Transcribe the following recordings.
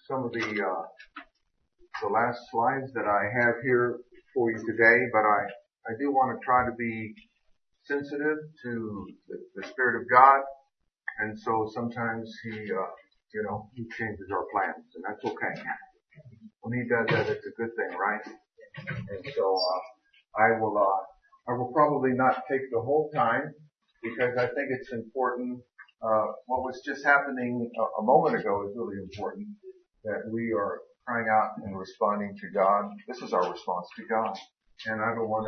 some of the last slides that I have here for you today, but I do want to try to be sensitive to the Spirit of God, and so sometimes He changes our plans, and that's okay. When He does that, it's a good thing, right? And so I will probably not take the whole time because I think it's important. What was just happening a moment ago is really important, that we are crying out and responding to God. This is our response to God, and I don't want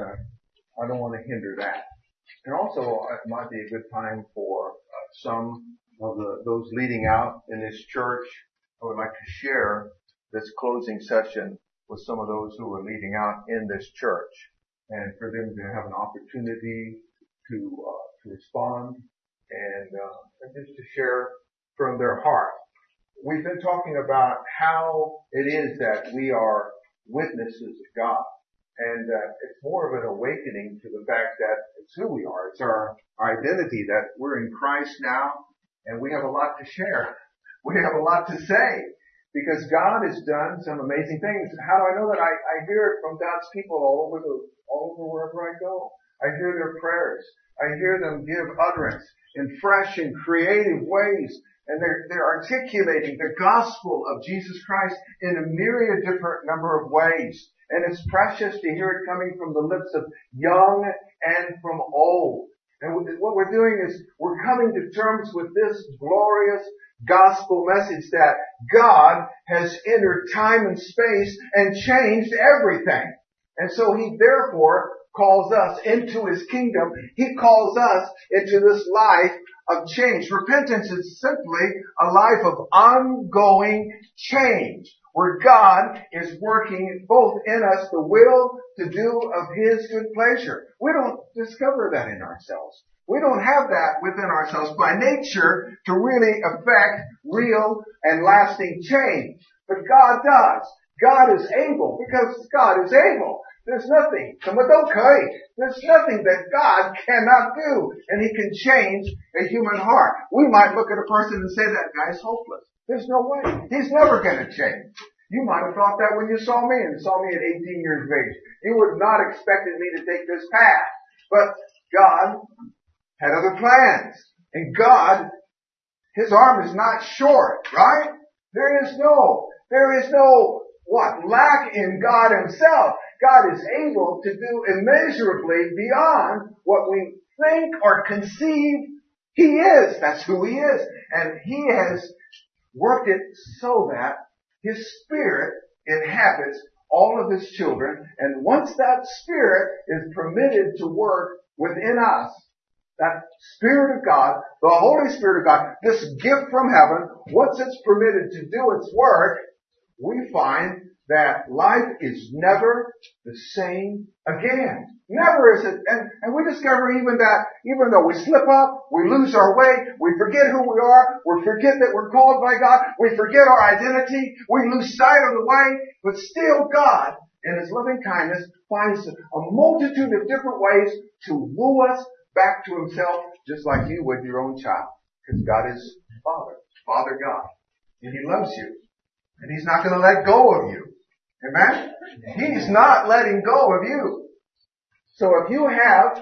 to hinder that. And also, it might be a good time for some of those leading out in this church. I would like to share this closing session with some of those who are leading out in this church, and for them to have an opportunity to respond and just to share from their heart. We've been talking about how it is that we are witnesses of God, and it's more of an awakening to the fact that it's who we are. It's our identity, that we're in Christ now, and we have a lot to share. We have a lot to say, because God has done some amazing things. How do I know that? I hear it from God's people all over wherever I go. I hear their prayers. I hear them give utterance in fresh and creative ways. And they're articulating the gospel of Jesus Christ in a myriad different number of ways. And it's precious to hear it coming from the lips of young and from old. And what we're doing is we're coming to terms with this glorious gospel message that God has entered time and space and changed everything. And so He therefore calls us into His kingdom. He calls us into this life of change. Repentance is simply a life of ongoing change, where God is working both in us the will to do of His good pleasure. We don't discover that in ourselves. We don't have that within ourselves by nature to really affect real and lasting change. But God does. God is able, because God is able. There's nothing that God cannot do, and He can change a human heart. We might look at a person and say, that guy's hopeless. There's no way. He's never going to change. You might have thought that when you saw me at 18 years of age. You would not have expected me to take this path. But God had other plans. And God, His arm is not short, right? There is no lack in God Himself. God is able to do immeasurably beyond what we think or conceive. He is. That's who He is. And He has worked it so that His Spirit inhabits all of His children. And once that Spirit is permitted to work within us, that Spirit of God, the Holy Spirit of God, this gift from heaven, once it's permitted to do its work, we find that life is never the same again. Never is it. And we discover even though we slip up, we lose our way, we forget who we are, we forget that we're called by God, we forget our identity, we lose sight of the way, but still God, in His loving kindness, finds a multitude of different ways to woo us back to Himself, just like you would your own child. Because God is Father God. And He loves you. And He's not going to let go of you. Amen? He's not letting go of you. So if you've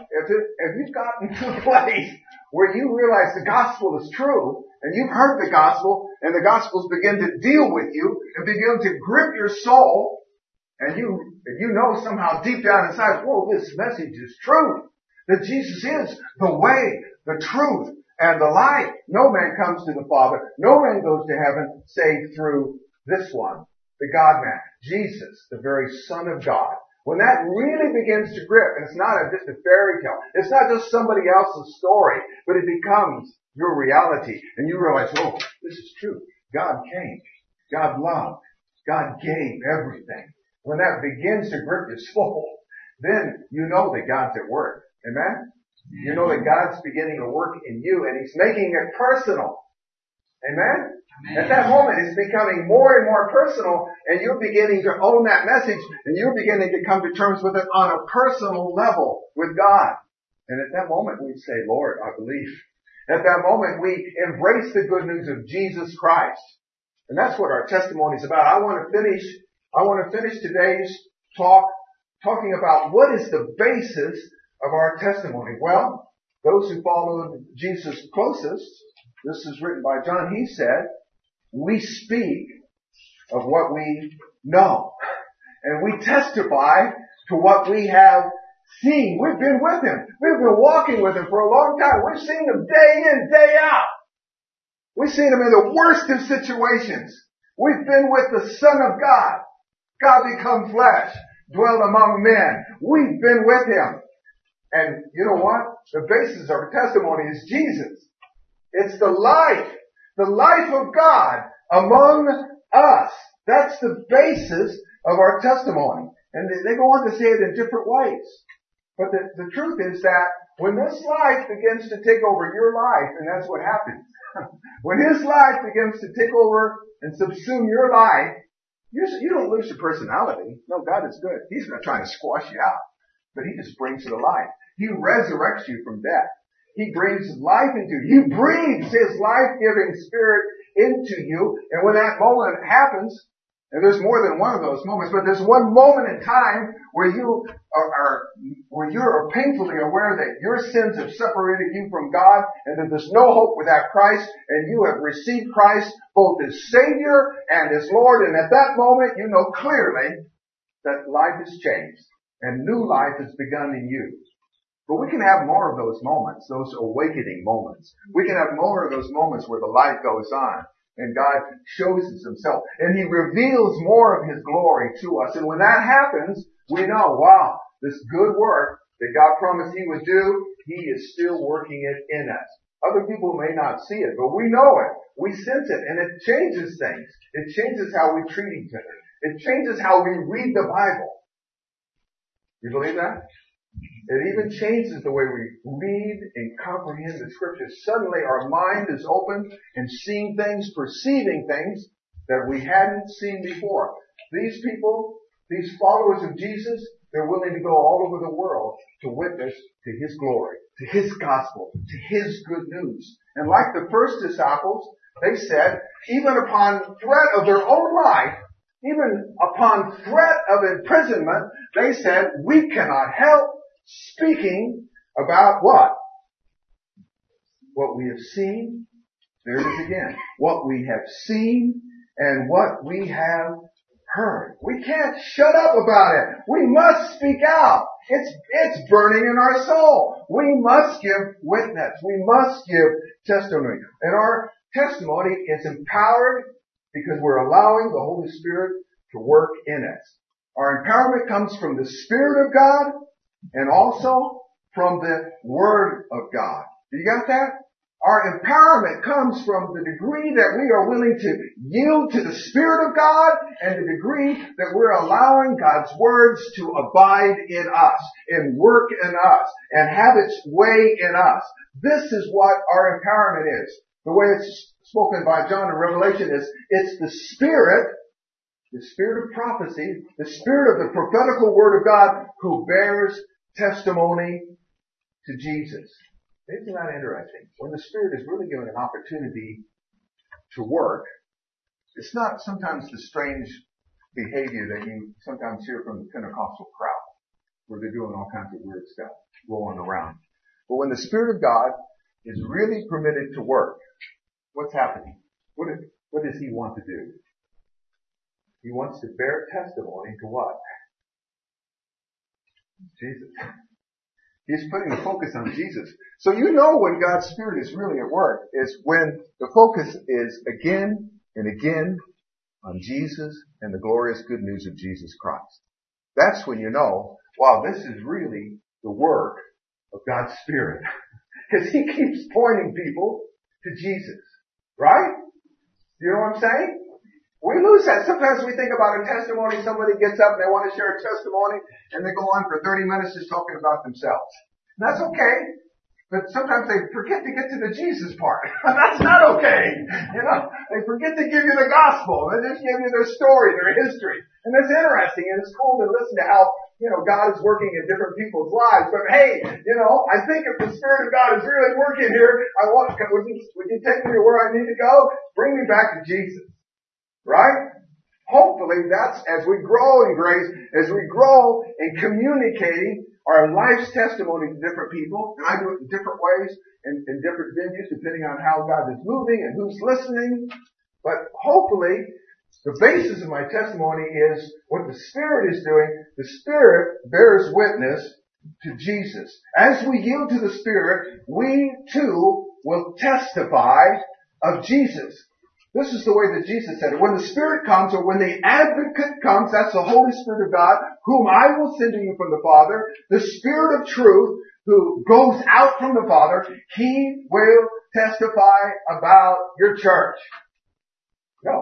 gotten to a place where you realize the gospel is true, and you've heard the gospel, and the gospels begin to deal with you, and begin to grip your soul, and you know somehow deep down inside, whoa, this message is true. That Jesus is the way, the truth, and the life. No man comes to the Father. No man goes to heaven save through this one, the God-man, Jesus, the very Son of God. When that really begins to grip, and it's not just a fairy tale, it's not just somebody else's story, but it becomes your reality, and you realize, oh, this is true. God came. God loved. God gave everything. When that begins to grip your soul, then you know that God's at work. Amen? You know that God's beginning to work in you, and He's making it personal. Amen? At that moment, it's becoming more and more personal, and you're beginning to own that message, and you're beginning to come to terms with it on a personal level with God. And at that moment, we say, Lord, I believe. At that moment, we embrace the good news of Jesus Christ. And that's what our testimony is about. I want to finish today's talk talking about what is the basis of our testimony. Well, those who followed Jesus closest, this is written by John, he said, we speak of what we know. And we testify to what we have seen. We've been with him. We've been walking with him for a long time. We've seen him day in, day out. We've seen him in the worst of situations. We've been with the Son of God. God become flesh, dwell among men. We've been with him. And you know what? The basis of our testimony is Jesus. It's the life of God among us. That's the basis of our testimony. And they go on to say it in different ways. But the truth is that when this life begins to take over your life, and that's what happens, when his life begins to take over and subsume your life, you don't lose your personality. No, God is good. He's not trying to squash you out, but he just brings you to life. He resurrects you from death. He brings life into you. He breathes his life-giving spirit into you. And when that moment happens, and there's more than one of those moments, but there's one moment in time where you are painfully aware that your sins have separated you from God and that there's no hope without Christ, and you have received Christ both as Savior and as Lord. And at that moment, you know clearly that life has changed and new life has begun in you. But we can have more of those moments, those awakening moments. We can have more of those moments where the light goes on and God shows us himself and he reveals more of his glory to us. And when that happens, we know, wow, this good work that God promised he would do, he is still working it in us. Other people may not see it, but we know it. We sense it, and it changes things. It changes how we treat each other. It changes how we read the Bible. You believe that? It even changes the way we read and comprehend the scriptures. Suddenly our mind is open and seeing things, perceiving things that we hadn't seen before. These people, these followers of Jesus, they're willing to go all over the world to witness to his glory, to his gospel, to his good news. And like the first disciples, they said, even upon threat of their own life, even upon threat of imprisonment, they said, we cannot help speaking about what? What we have seen. There it is again. What we have seen and what we have heard. We can't shut up about it. We must speak out. It's burning in our soul. We must give witness. We must give testimony. And our testimony is empowered because we're allowing the Holy Spirit to work in us. Our empowerment comes from the Spirit of God and also from the Word of God. You got that? Our empowerment comes from the degree that we are willing to yield to the Spirit of God and the degree that we're allowing God's words to abide in us and work in us and have its way in us. This is what our empowerment is. The way it's spoken by John in Revelation is, it's the Spirit of prophecy, the Spirit of the prophetical Word of God who bears testimony to Jesus. Isn't that interesting? When the Spirit is really given an opportunity to work, it's not sometimes the strange behavior that you sometimes hear from the Pentecostal crowd, where they're doing all kinds of weird stuff, rolling around. But when the Spirit of God is really permitted to work, what's happening? What does he want to do? He wants to bear testimony to what? Jesus. He's putting the focus on Jesus. So you know when God's Spirit is really at work is when the focus is again and again on Jesus and the glorious good news of Jesus Christ. That's when you know, wow, this is really the work of God's Spirit. Because he keeps pointing people to Jesus. Right? You know what I'm saying? We lose that. Sometimes we think about a testimony, somebody gets up and they want to share a testimony and they go on for 30 minutes just talking about themselves. And that's okay. But sometimes they forget to get to the Jesus part. That's not okay. You know, they forget to give you the gospel. They just give you their story, their history. And it's interesting and it's cool to listen to how, you know, God is working in different people's lives. But hey, you know, I think if the Spirit of God is really working here, would you take me to where I need to go? Bring me back to Jesus. Right? Hopefully that's as we grow in grace, as we grow in communicating our life's testimony to different people, and I do it in different ways, in different venues, depending on how God is moving and who's listening. But hopefully, the basis of my testimony is what the Spirit is doing. The Spirit bears witness to Jesus. As we yield to the Spirit, we too will testify of Jesus. This is the way that Jesus said it. When the Spirit comes, or when the Advocate comes, that's the Holy Spirit of God, whom I will send to you from the Father, the Spirit of truth, who goes out from the Father, He will testify about your church. No.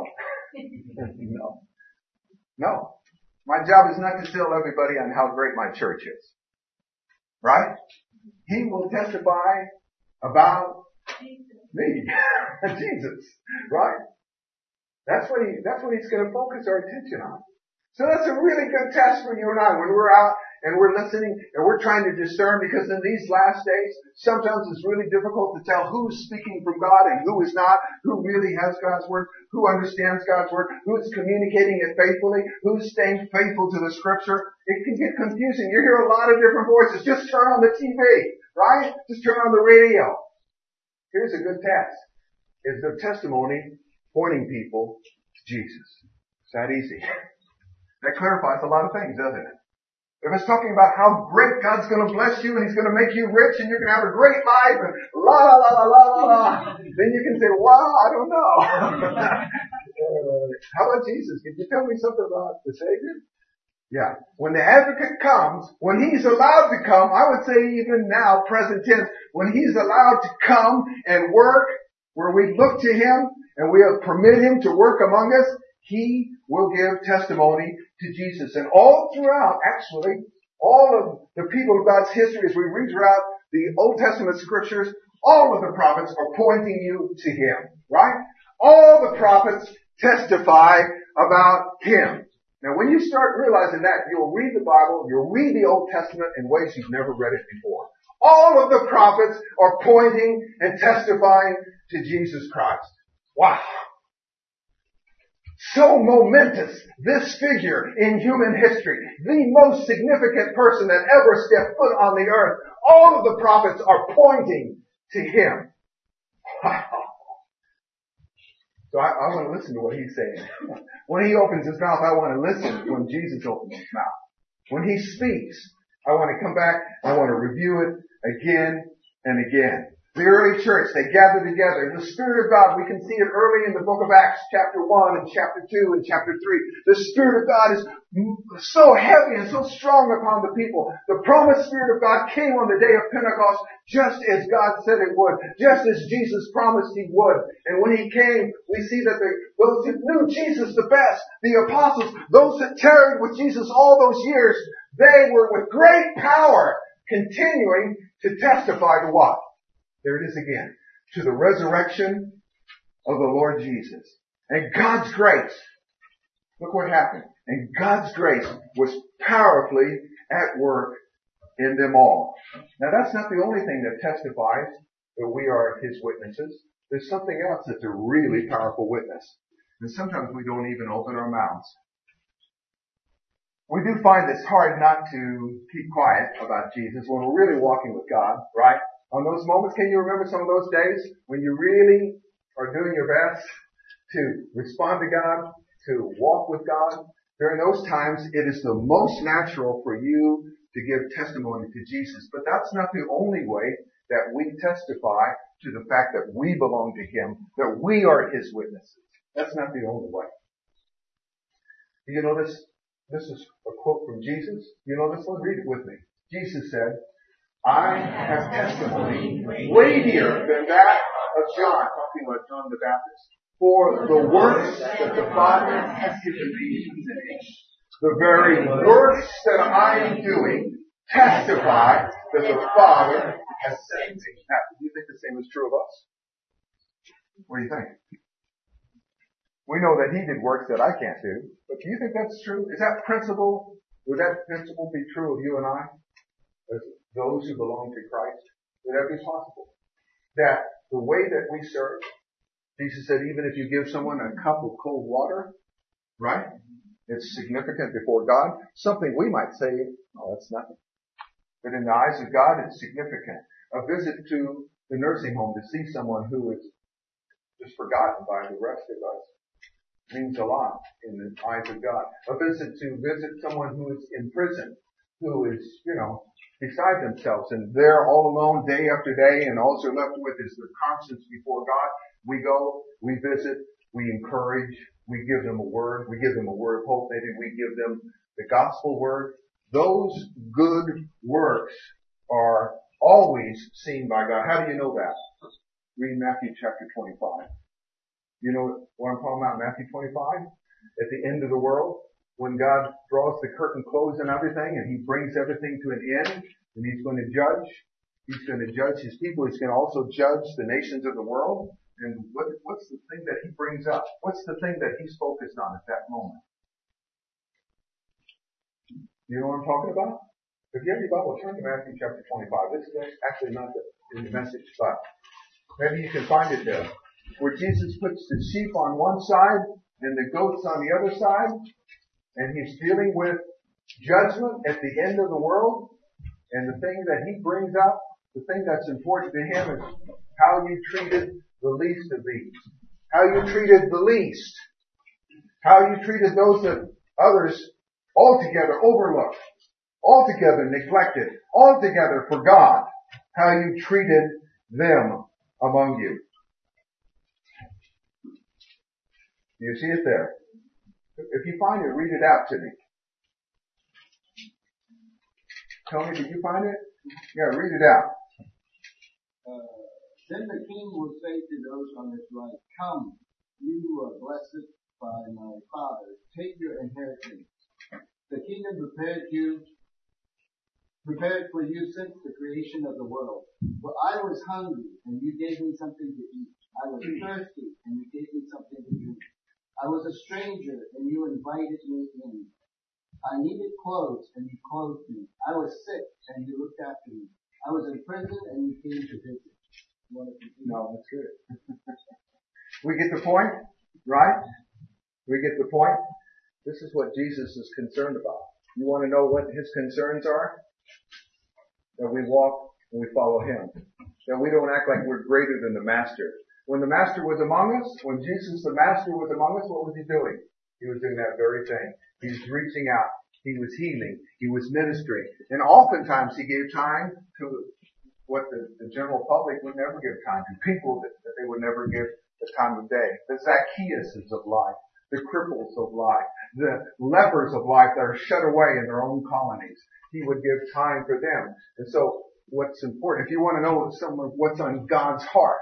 No. My job is not to tell everybody on how great my church is. Right? He will testify about me. Jesus. Right? That's what he's going to focus our attention on. So that's a really good test for you and I when we're out and we're listening and we're trying to discern, because in these last days, sometimes it's really difficult to tell who's speaking from God and who is not, who really has God's Word, who understands God's Word, who is communicating it faithfully, who's staying faithful to the Scripture. It can get confusing. You hear a lot of different voices. Just turn on the TV, right? Just turn on the radio. Here's a good test. Is their testimony pointing people to Jesus? It's that easy. That clarifies a lot of things, doesn't it? If it's talking about how great God's going to bless you and He's going to make you rich and you're going to have a great life and la la la la la la la, then you can say, wow, I don't know. How about Jesus? Could you tell me something about the Savior? Yeah. When the Advocate comes, when He's allowed to come, I would say even now, present tense, when He's allowed to come and work, where we look to Him and we permit Him to work among us, He will give testimony to Jesus. And all throughout, actually, all of the people of God's history, as we read throughout the Old Testament scriptures, all of the prophets are pointing you to Him, right? All the prophets testify about Him. Now, when you start realizing that, you'll read the Bible, you'll read the Old Testament in ways you've never read it before. All of the prophets are pointing and testifying to Jesus Christ. Wow. So momentous, this figure in human history, the most significant person that ever stepped foot on the earth. All of the prophets are pointing to Him. Wow. So I want to listen to what He's saying. When He opens His mouth, I want to listen when Jesus opens His mouth. When He speaks, I want to come back, I want to review it again and again. The early church, they gathered together. The Spirit of God, we can see it early in the book of Acts, chapter 1 and chapter 2 and chapter 3. The Spirit of God is so heavy and so strong upon the people. The promised Spirit of God came on the day of Pentecost just as God said it would, just as Jesus promised He would. And when He came, we see that those who knew Jesus the best, the apostles, those that tarried with Jesus all those years, they were with great power continuing to testify to what? There it is again. To the resurrection of the Lord Jesus. And God's grace. Look what happened. And God's grace was powerfully at work in them all. Now that's not the only thing that testifies that we are His witnesses. There's something else that's a really powerful witness. And sometimes we don't even open our mouths. We do find it's hard not to keep quiet about Jesus when we're really walking with God, right? On those moments, can you remember some of those days when you really are doing your best to respond to God, to walk with God? During those times, it is the most natural for you to give testimony to Jesus. But that's not the only way that we testify to the fact that we belong to Him, that we are His witnesses. That's not the only way. You know this? This is a quote from Jesus. You know this one? Read it with me. Jesus said, I have testimony weightier than that of John, talking about John the Baptist. For the works that the Father has given me to do, the very works that I am doing, testify that the Father has sent me. Now, do you think the same is true of us? What do you think? We know that He did works that I can't do, but do you think that's true? Is that principle, would that principle be true of you and I? As those who belong to Christ? Would that be possible? That the way that we serve, Jesus said, even if you give someone a cup of cold water, Right? It's significant before God. Something we might say, oh, that's nothing. But in the eyes of God, it's significant. A visit to the nursing home to see someone who is just forgotten by the rest of us means a lot in the eyes of God. A visit someone who is in prison, who is, beside themselves and they're all alone day after day, and all they're left with is their conscience before God. We go, we visit, we encourage, we give them a word of hope, maybe we give them the gospel word. Those good works are always seen by God. How do you know that? Read Matthew chapter 25. You know what I'm talking about, Matthew 25? At the end of the world, when God draws the curtain close and everything, and He brings everything to an end, and He's going to judge. He's going to judge His people. He's going to also judge the nations of the world. And what's the thing that He brings up? What's the thing that He's focused on at that moment? You know what I'm talking about? If you have your Bible, turn to Matthew chapter 25. This is actually not in the message, but maybe you can find it there. Where Jesus puts the sheep on one side and the goats on the other side. And He's dealing with judgment at the end of the world. And the thing that He brings up, the thing that's important to Him is how you treated the least of these. How you treated the least. How you treated those that others altogether overlooked. Altogether neglected. Altogether forgot. How you treated them among you. Do you see it there? If you find it, read it out to me. Tony, did you find it? Yeah, read it out. Then the king will say to those on his right, "Come, you who are blessed by my Father, take your inheritance. The kingdom prepared for you since the creation of the world. For I was hungry, and you gave me something to eat. I was thirsty, and you gave me something to drink. I was a stranger, and you invited me in. I needed clothes, and you clothed me. I was sick, and you looked after me. I was in prison, and you came to visit." No, that's good. We get the point, right? We get the point. This is what Jesus is concerned about. You want to know what His concerns are? That we walk and we follow Him. That we don't act like we're greater than the Master. When the Master was among us, when Jesus the Master was among us, what was He doing? He was doing that very thing. He was reaching out. He was healing. He was ministering. And oftentimes He gave time to what the general public would never give time to. People that they would never give the time of day. The Zacchaeuses of life. The cripples of life. The lepers of life that are shut away in their own colonies. He would give time for them. And so what's important, if you want to know what's on God's heart,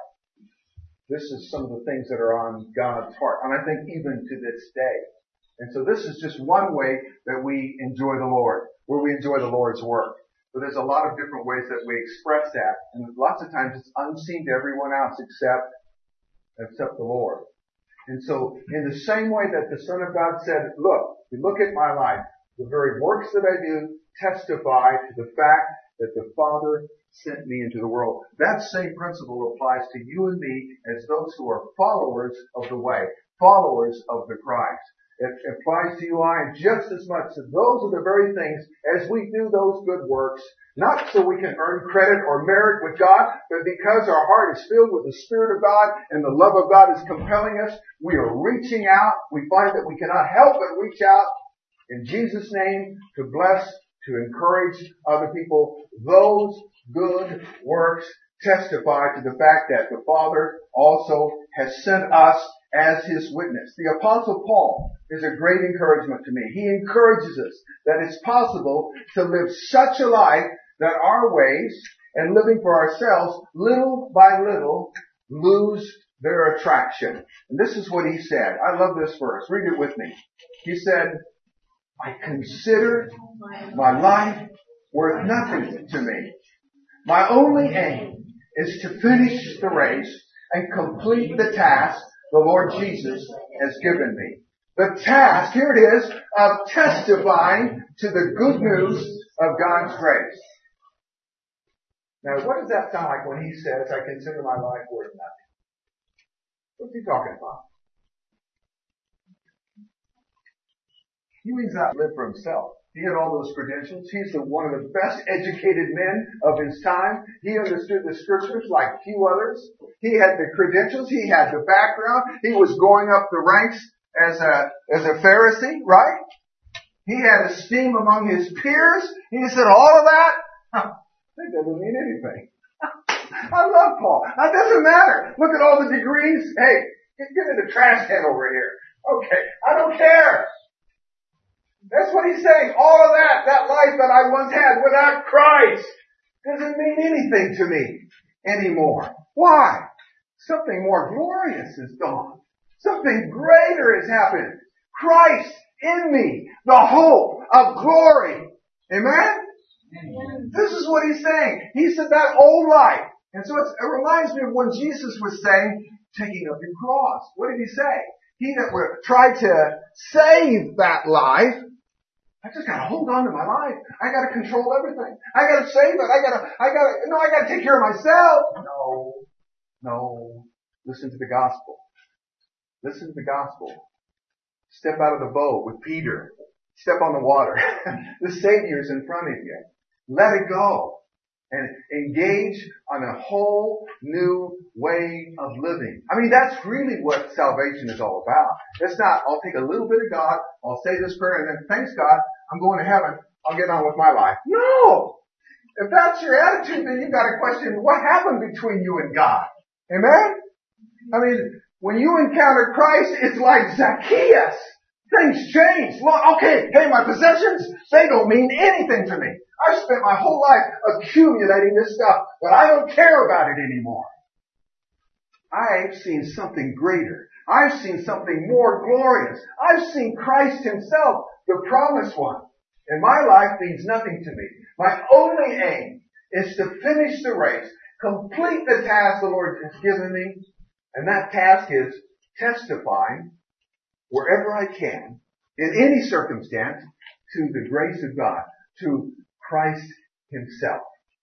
this is some of the things that are on God's heart. And I think even to this day. And so this is just one way that we enjoy the Lord, where we enjoy the Lord's work. But there's a lot of different ways that we express that. And lots of times it's unseen to everyone else except the Lord. And so in the same way that the Son of God said, look at my life. The very works that I do testify to the fact that the Father sent me into the world. That same principle applies to you and me as those who are followers of the way, followers of the Christ. It applies to you and I just as much. So those are the very things, as we do those good works, not so we can earn credit or merit with God, but because our heart is filled with the Spirit of God and the love of God is compelling us, we are reaching out. We find that we cannot help but reach out in Jesus' name to bless, to encourage other people. Those good works testify to the fact that the Father also has sent us as His witness. The Apostle Paul is a great encouragement to me. He encourages us that it's possible to live such a life that our ways and living for ourselves, little by little, lose their attraction. And this is what he said. I love this verse. Read it with me. He said, "I consider my life worth nothing to me. My only aim is to finish the race and complete the task the Lord Jesus has given me. The task, here it is, of testifying to the good news of God's grace." Now, what does that sound like when he says, "I consider my life worth nothing"? What's he talking about? He means not live for himself. He had all those credentials. He's one of the best educated men of his time. He understood the scriptures like few others. He had the credentials. He had the background. He was going up the ranks as a Pharisee, right? He had esteem among his peers. He said all of that, that doesn't mean anything. I love Paul. That doesn't matter. Look at all the degrees. Hey, get in the trash can over here. Okay, I don't care. That's what he's saying. All of that life that I once had without Christ doesn't mean anything to me anymore. Why? Something more glorious is gone. Something greater has happened. Christ in me, the hope of glory. Amen? Amen. This is what he's saying. He said that old life. And so it reminds me of when Jesus was saying, taking up your cross. What did he say? He that would try to save that life, I just gotta hold on to my life. I gotta control everything. I gotta save it. I gotta take care of myself. No. Listen to the gospel. Listen to the gospel. Step out of the boat with Peter. Step on the water. The Savior's in front of you. Let it go. And engage on a whole new way of living. I mean, that's really what salvation is all about. It's not, I'll take a little bit of God, I'll say this prayer, and then thanks God, I'm going to heaven, I'll get on with my life. No! If that's your attitude, then you've got to question what happened between you and God. Amen? I mean, when you encounter Christ, it's like Zacchaeus. Things change. Well, okay, hey, my possessions, they don't mean anything to me. I've spent my whole life accumulating this stuff, but I don't care about it anymore. I've seen something greater. I've seen something more glorious. I've seen Christ himself, the promised one. And my life means nothing to me. My only aim is to finish the race, complete the task the Lord has given me, and that task is testifying wherever I can, in any circumstance, to the grace of God, to Christ himself.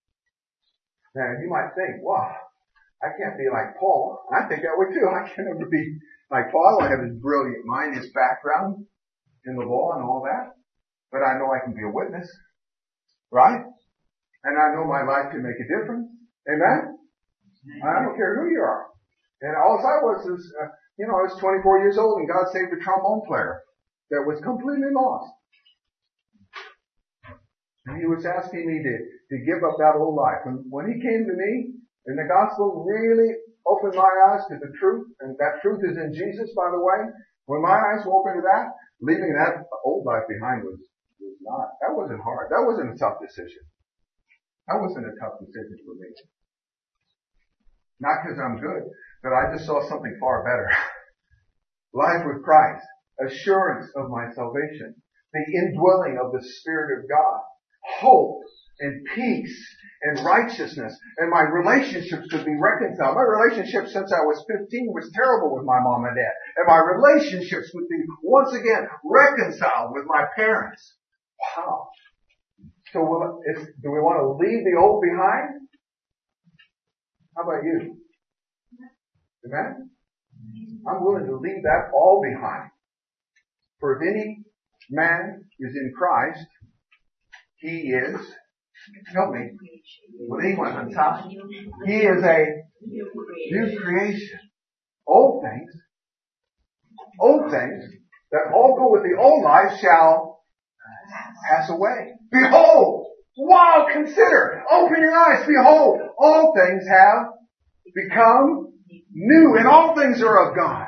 Now, you might think, wow, I can't be like Paul. I think I would too. I can never be like Paul. I don't have his brilliant mind, his background in the law and all that. But I know I can be a witness. Right? And I know my life can make a difference. Amen? I don't care who you are. And all I was is, I was 24 years old and God saved a trombone player that was completely lost. And he was asking me to give up that old life. And when he came to me, and the gospel really opened my eyes to the truth, and that truth is in Jesus, by the way. When my eyes were open to that, leaving that old life behind was not, that wasn't hard. That wasn't a tough decision. That wasn't a tough decision for me. Not because I'm good, but I just saw something far better. Life with Christ, assurance of my salvation, the indwelling of the Spirit of God, hope and peace and righteousness, and my relationships could be reconciled. My relationship since I was 15 was terrible with my mom and dad, and my relationships would be once again reconciled with my parents. Wow. So do we want to leave the old behind? How about you? Amen? I'm willing to leave that all behind. For if any man is in Christ, he is, help me, with anyone on top, he is a new creation. Old things that all go with the old life shall pass away. Behold! Wow, consider! Open your eyes! Behold! All things have become new, and all things are of God.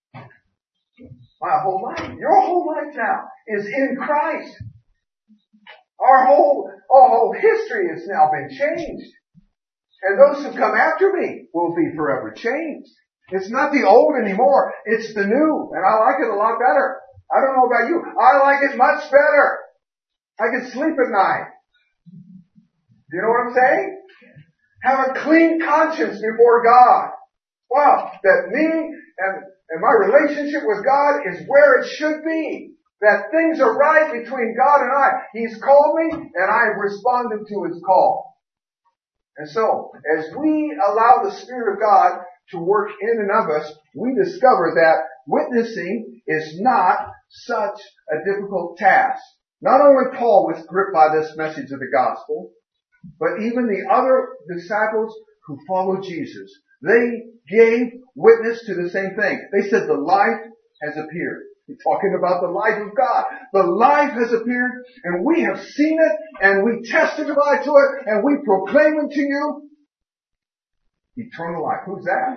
My whole life, your whole life now is in Christ. Our whole history has now been changed. And those who come after me will be forever changed. It's not the old anymore. It's the new. And I like it a lot better. I don't know about you. I like it much better. I can sleep at night. Do you know what I'm saying? Have a clean conscience before God. Wow. That me and my relationship with God is where it should be. That things are right between God and I. He's called me and I've responded to His call. And so, as we allow the Spirit of God to work in and of us, we discover that witnessing is not such a difficult task. Not only Paul was gripped by this message of the gospel, but even the other disciples who followed Jesus, they gave witness to the same thing. They said the life has appeared. We're talking about the life of God. The life has appeared, and we have seen it, and we testify to it, and we proclaim it to you. Eternal life. Who's that?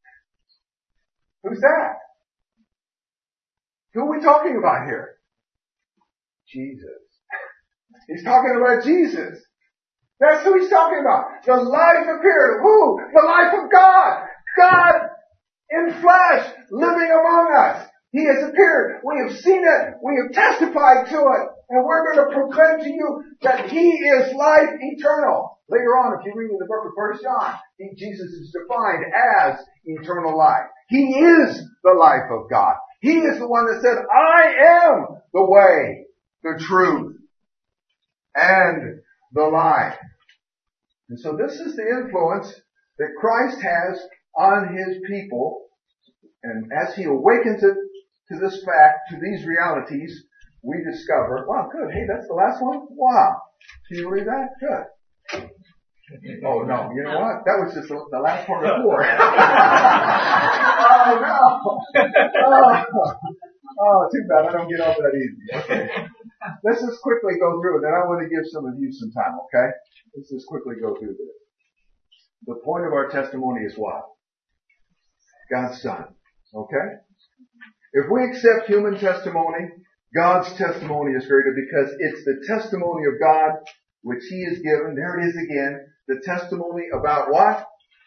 Who's that? Who are we talking about here? Jesus. He's talking about Jesus. That's who he's talking about. The life appeared. Who? The life of God. God in flesh, living among us. He has appeared. We have seen it. We have testified to it. And we're going to proclaim to you that He is life eternal. Later on, if you read in the book of 1 John, Jesus is defined as eternal life. He is the life of God. He is the one that said, I am the way, the truth, and the life. And so this is the influence that Christ has on His people. And as He awakens it to this fact, to these realities, we discover, wow, good. Hey, that's the last one? Wow. Can you believe that? Good. Oh, no. You know what? That was just the last part before. Oh, no. Oh, too bad. I don't get over that easy. Okay. Let's just quickly go through it. Then I want to give some of you some time, okay? Let's just quickly go through this. The point of our testimony is what? God's Son. Okay? If we accept human testimony, God's testimony is greater because it's the testimony of God which He has given. There it is again. The testimony about what?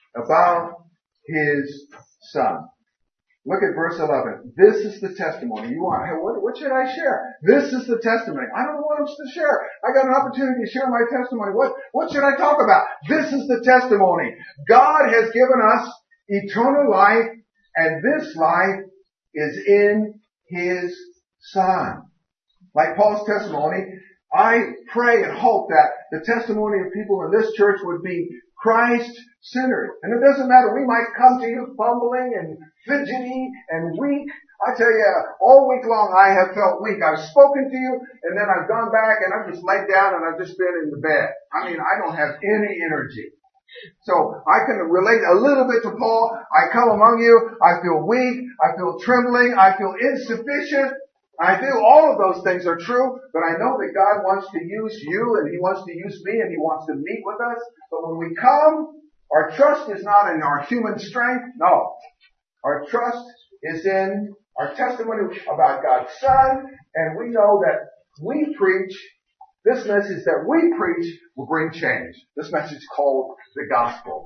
About His Son. Look at verse 11. This is the testimony. You want, hey, what should I share? This is the testimony. I don't know what else to share. I got an opportunity to share my testimony. What should I talk about? This is the testimony. God has given us eternal life, and this life is in His Son. Like Paul's testimony, I pray and hope that the testimony of people in this church would be Christ-centered. And it doesn't matter, we might come to you fumbling and fidgety and weak. I tell you, all week long I have felt weak. I've spoken to you, and then I've gone back and I've just laid down and I've just been in the bed. I mean, I don't have any energy. So I can relate a little bit to Paul. I come among you, I feel weak, I feel trembling, I feel insufficient. I feel all of those things are true, but I know that God wants to use you and He wants to use me and He wants to meet with us. But when we come, our trust is not in our human strength. No. Our trust is in our testimony about God's Son, and we know that we preach, this message that we preach will bring change. This message is called the gospel.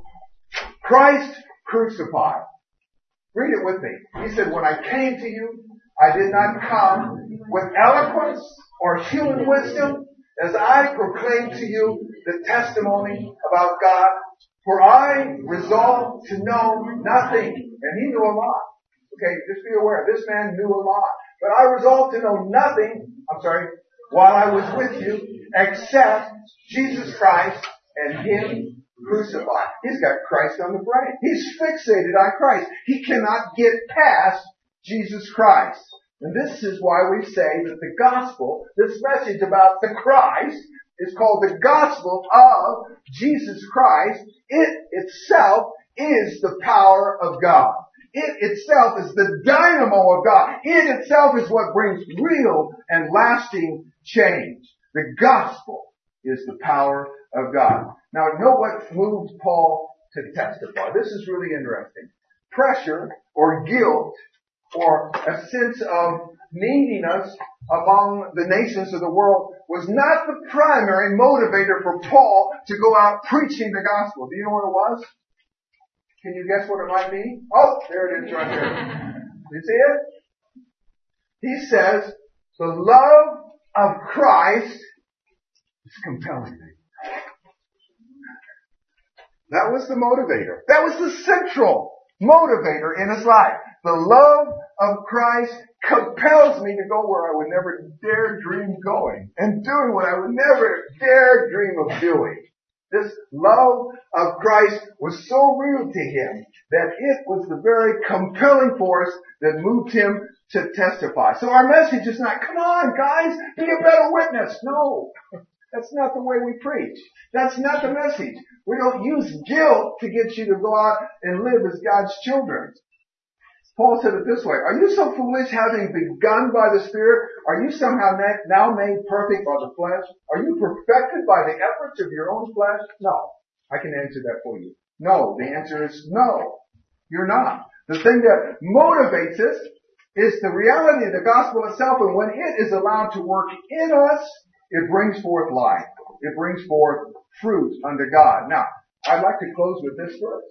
Christ crucified. Read it with me. He said, when I came to you, I did not come with eloquence or human wisdom as I proclaimed to you the testimony about God. For I resolved to know nothing. And He knew a lot. Okay, just be aware. This man knew a lot. But I resolved to know nothing, while I was with you, except Jesus Christ and Him crucified. He's got Christ on the brain. He's fixated on Christ. He cannot get past Jesus Christ. And this is why we say that the gospel, this message about the Christ, is called the gospel of Jesus Christ. It itself is the power of God. It itself is the dynamo of God. It itself is what brings real and lasting change. The gospel is the power of God. Now, note what moved Paul to testify. This is really interesting. Pressure or guilt or a sense of neediness among the nations of the world was not the primary motivator for Paul to go out preaching the gospel. Do you know what it was? Can you guess what it might be? Oh, there it is right there. You see it? He says, the love of Christ is compelling me. That was the motivator. That was the central motivator in his life. The love of Christ compels me to go where I would never dare dream going and doing what I would never dare dream of doing. This love of Christ was so real to him that it was the very compelling force that moved him to testify. So our message is not, come on guys, be a better witness. No, that's not the way we preach. That's not the message. We don't use guilt to get you to go out and live as God's children. Paul said it this way, are you so foolish, having begun by the Spirit? Are you somehow now made perfect by the flesh? Are you perfected by the efforts of your own flesh? No. I can answer that for you. No. The answer is no. You're not. The thing that motivates us is the reality of the gospel itself, and when it is allowed to work in us, it brings forth life. It brings forth fruit unto God. Now, I'd like to close with this verse.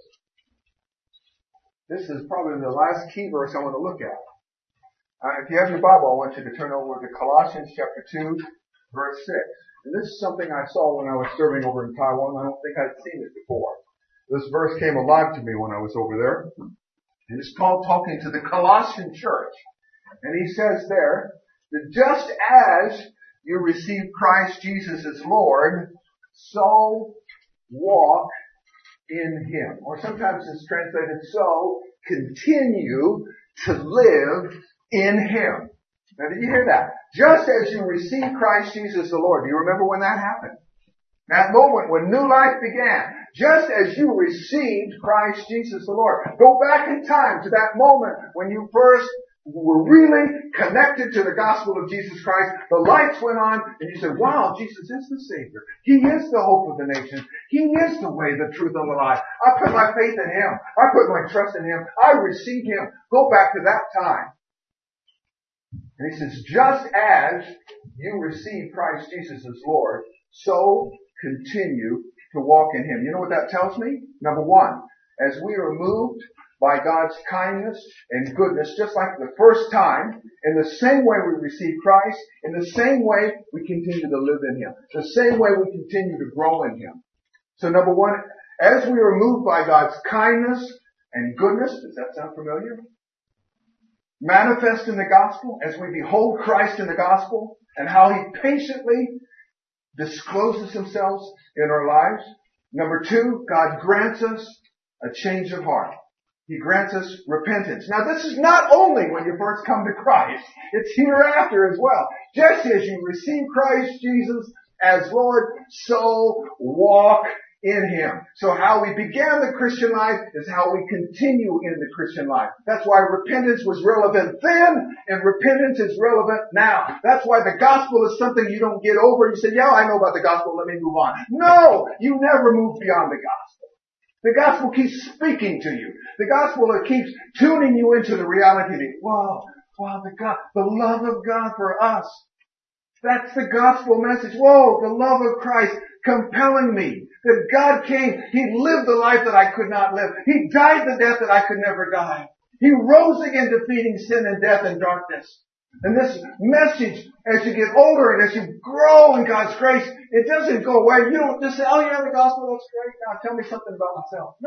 This is probably the last key verse I want to look at. If you have your Bible, I want you to turn over to Colossians chapter 2, verse 6. And this is something I saw when I was serving over in Taiwan. I don't think I'd seen it before. This verse came alive to me when I was over there. And it's called talking to the Colossian church. And he says there, that just as you received Christ Jesus as Lord, so walk in Him. Or sometimes it's translated, so continue to live in Him. Now did you hear that? Just as you received Christ Jesus the Lord. Do you remember when that happened? That moment when new life began. Just as you received Christ Jesus the Lord. Go back in time to that moment when you first were really connected to the gospel of Jesus Christ. The lights went on and you said, wow, Jesus is the Savior. He is the hope of the nations. He is the way, the truth, and the life. I put my faith in Him. I put my trust in Him. I received Him. Go back to that time. And he says, just as you received Christ Jesus as Lord, so continue to walk in Him. You know what that tells me? Number one, as we are moved by God's kindness and goodness, just like the first time, in the same way we receive Christ, in the same way we continue to live in Him, the same way we continue to grow in Him. So number one, as we are moved by God's kindness and goodness, does that sound familiar? Manifest in the gospel, as we behold Christ in the gospel, and how He patiently discloses Himself in our lives. Number two, God grants us a change of heart. He grants us repentance. Now this is not only when you first come to Christ, it's hereafter as well. Just as you receive Christ Jesus as Lord, so walk in Him. So how we began the Christian life is how we continue in the Christian life. That's why repentance was relevant then, and repentance is relevant now. That's why the gospel is something you don't get over. You say, yeah, I know about the gospel, let me move on. No! You never move beyond the gospel. The gospel keeps speaking to you. The gospel keeps tuning you into the reality that, wow, the love of God for us. That's the gospel message. Whoa, the love of Christ compelling me. That God came, He lived the life that I could not live. He died the death that I could never die. He rose again defeating sin and death and darkness. And this message, as you get older and as you grow in God's grace, it doesn't go away. You don't just say, oh yeah, the gospel, that's great. Now tell me something about myself.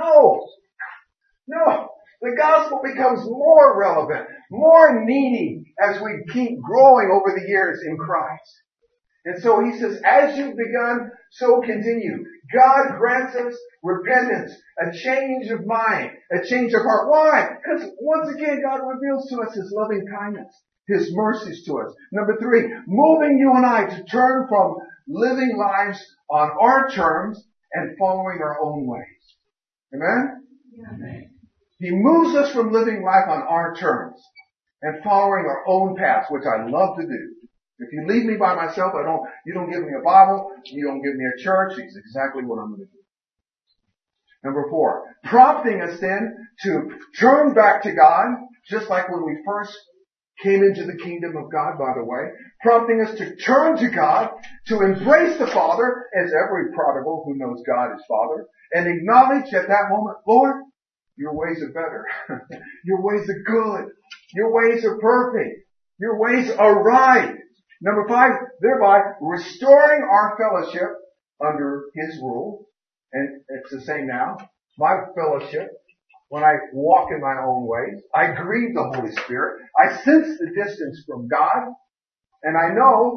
No. The gospel becomes more relevant, more needy as we keep growing over the years in Christ. And so he says, as you've begun, so continue. God grants us repentance, a change of mind, a change of heart. Why? Because once again, God reveals to us His loving kindness, His mercies to us. Number three, moving you and I to turn from living lives on our terms and following our own ways. Amen? Amen. He moves us from living life on our terms and following our own paths, which I love to do. If you leave me by myself, you don't give me a Bible, you don't give me a church, it's exactly what I'm going to do. Number four, prompting us then to turn back to God, just like when we first came into the kingdom of God, by the way, prompting us to turn to God, to embrace the Father, as every prodigal who knows God is Father, and acknowledge at that moment, Lord, your ways are better. Your ways are good. Your ways are perfect. Your ways are right. Number five, thereby restoring our fellowship under His rule. And it's the same now. My fellowship, when I walk in my own ways, I grieve the Holy Spirit. I sense the distance from God. And I know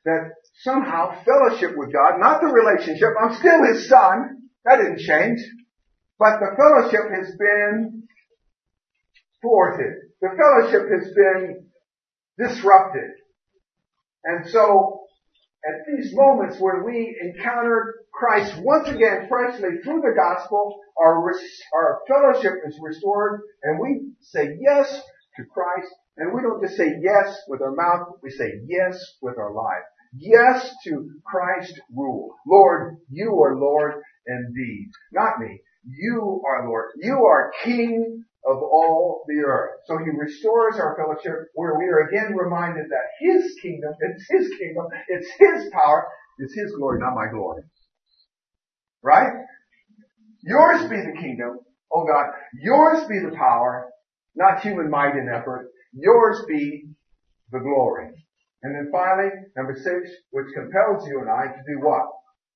that somehow fellowship with God, not the relationship, I'm still His son, that didn't change, but the fellowship has been thwarted. The fellowship has been disrupted. And so, at these moments where we encounter Christ once again freshly through the gospel, our fellowship is restored, and we say yes to Christ, and we don't just say yes with our mouth, we say yes with our life. Yes to Christ's rule. Lord, you are Lord indeed. Not me. You are Lord. You are King of all the earth. So He restores our fellowship where we are again reminded that His kingdom, it's His power, it's His glory, not my glory. Right? Yours be the kingdom, oh God. Yours be the power, not human might and effort. Yours be the glory. And then finally, number 6, which compels you and I to do what?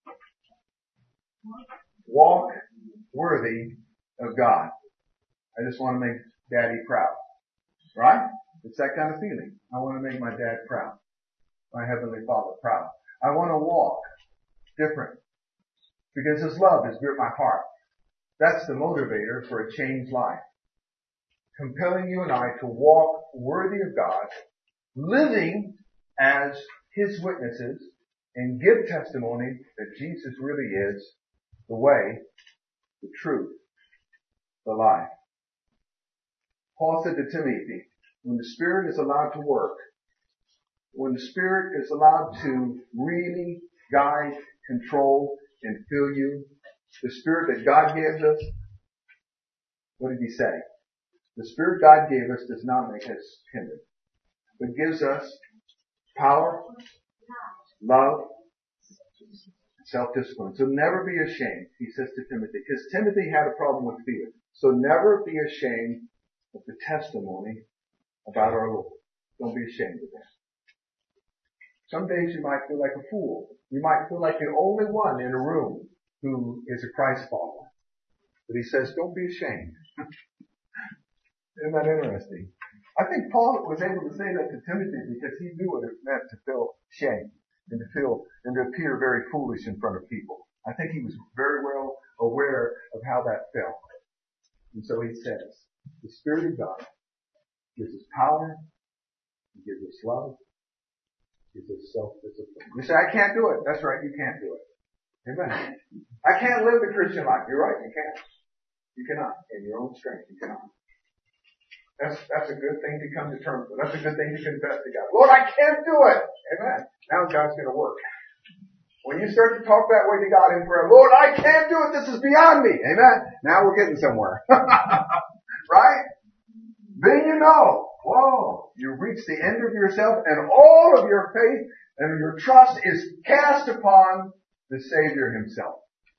Walk worthy of God. I just want to make Daddy proud. Right? It's that kind of feeling. I want to make my dad proud. My Heavenly Father proud. I want to walk different. Because His love has gripped my heart. That's the motivator for a changed life. Compelling you and I to walk worthy of God, living as His witnesses, and give testimony that Jesus really is the way, the truth, the life. Paul said to Timothy, when the Spirit is allowed to work, when the Spirit is allowed to really guide, control, and fill you, the Spirit that God gives us, what did He say? The Spirit God gave us does not make us timid, but gives us power, love, self-discipline. So never be ashamed, he says to Timothy, because Timothy had a problem with fear. So never be ashamed of the testimony about our Lord. Don't be ashamed of that. Some days you might feel like a fool. You might feel like the only one in a room who is a Christ follower. But he says, don't be ashamed. Isn't that interesting? I think Paul was able to say that to Timothy because he knew what it meant to feel shame and to appear very foolish in front of people. I think he was very well aware of how that felt. And so he says, the Spirit of God gives us power, He gives us love, gives us self-discipline. You say, I can't do it. That's right, you can't do it. Amen. I can't live the Christian life. You're right, you can't. You cannot. In your own strength, you cannot. That's a good thing to come to terms with. That's a good thing to confess to God. Lord, I can't do it. Amen. Now God's going to work. When you start to talk that way to God in prayer, Lord, I can't do it. This is beyond me. Amen. Now we're getting somewhere. Right? Then you know, whoa, you've reached the end of yourself and all of your faith and your trust is cast upon the Savior Himself.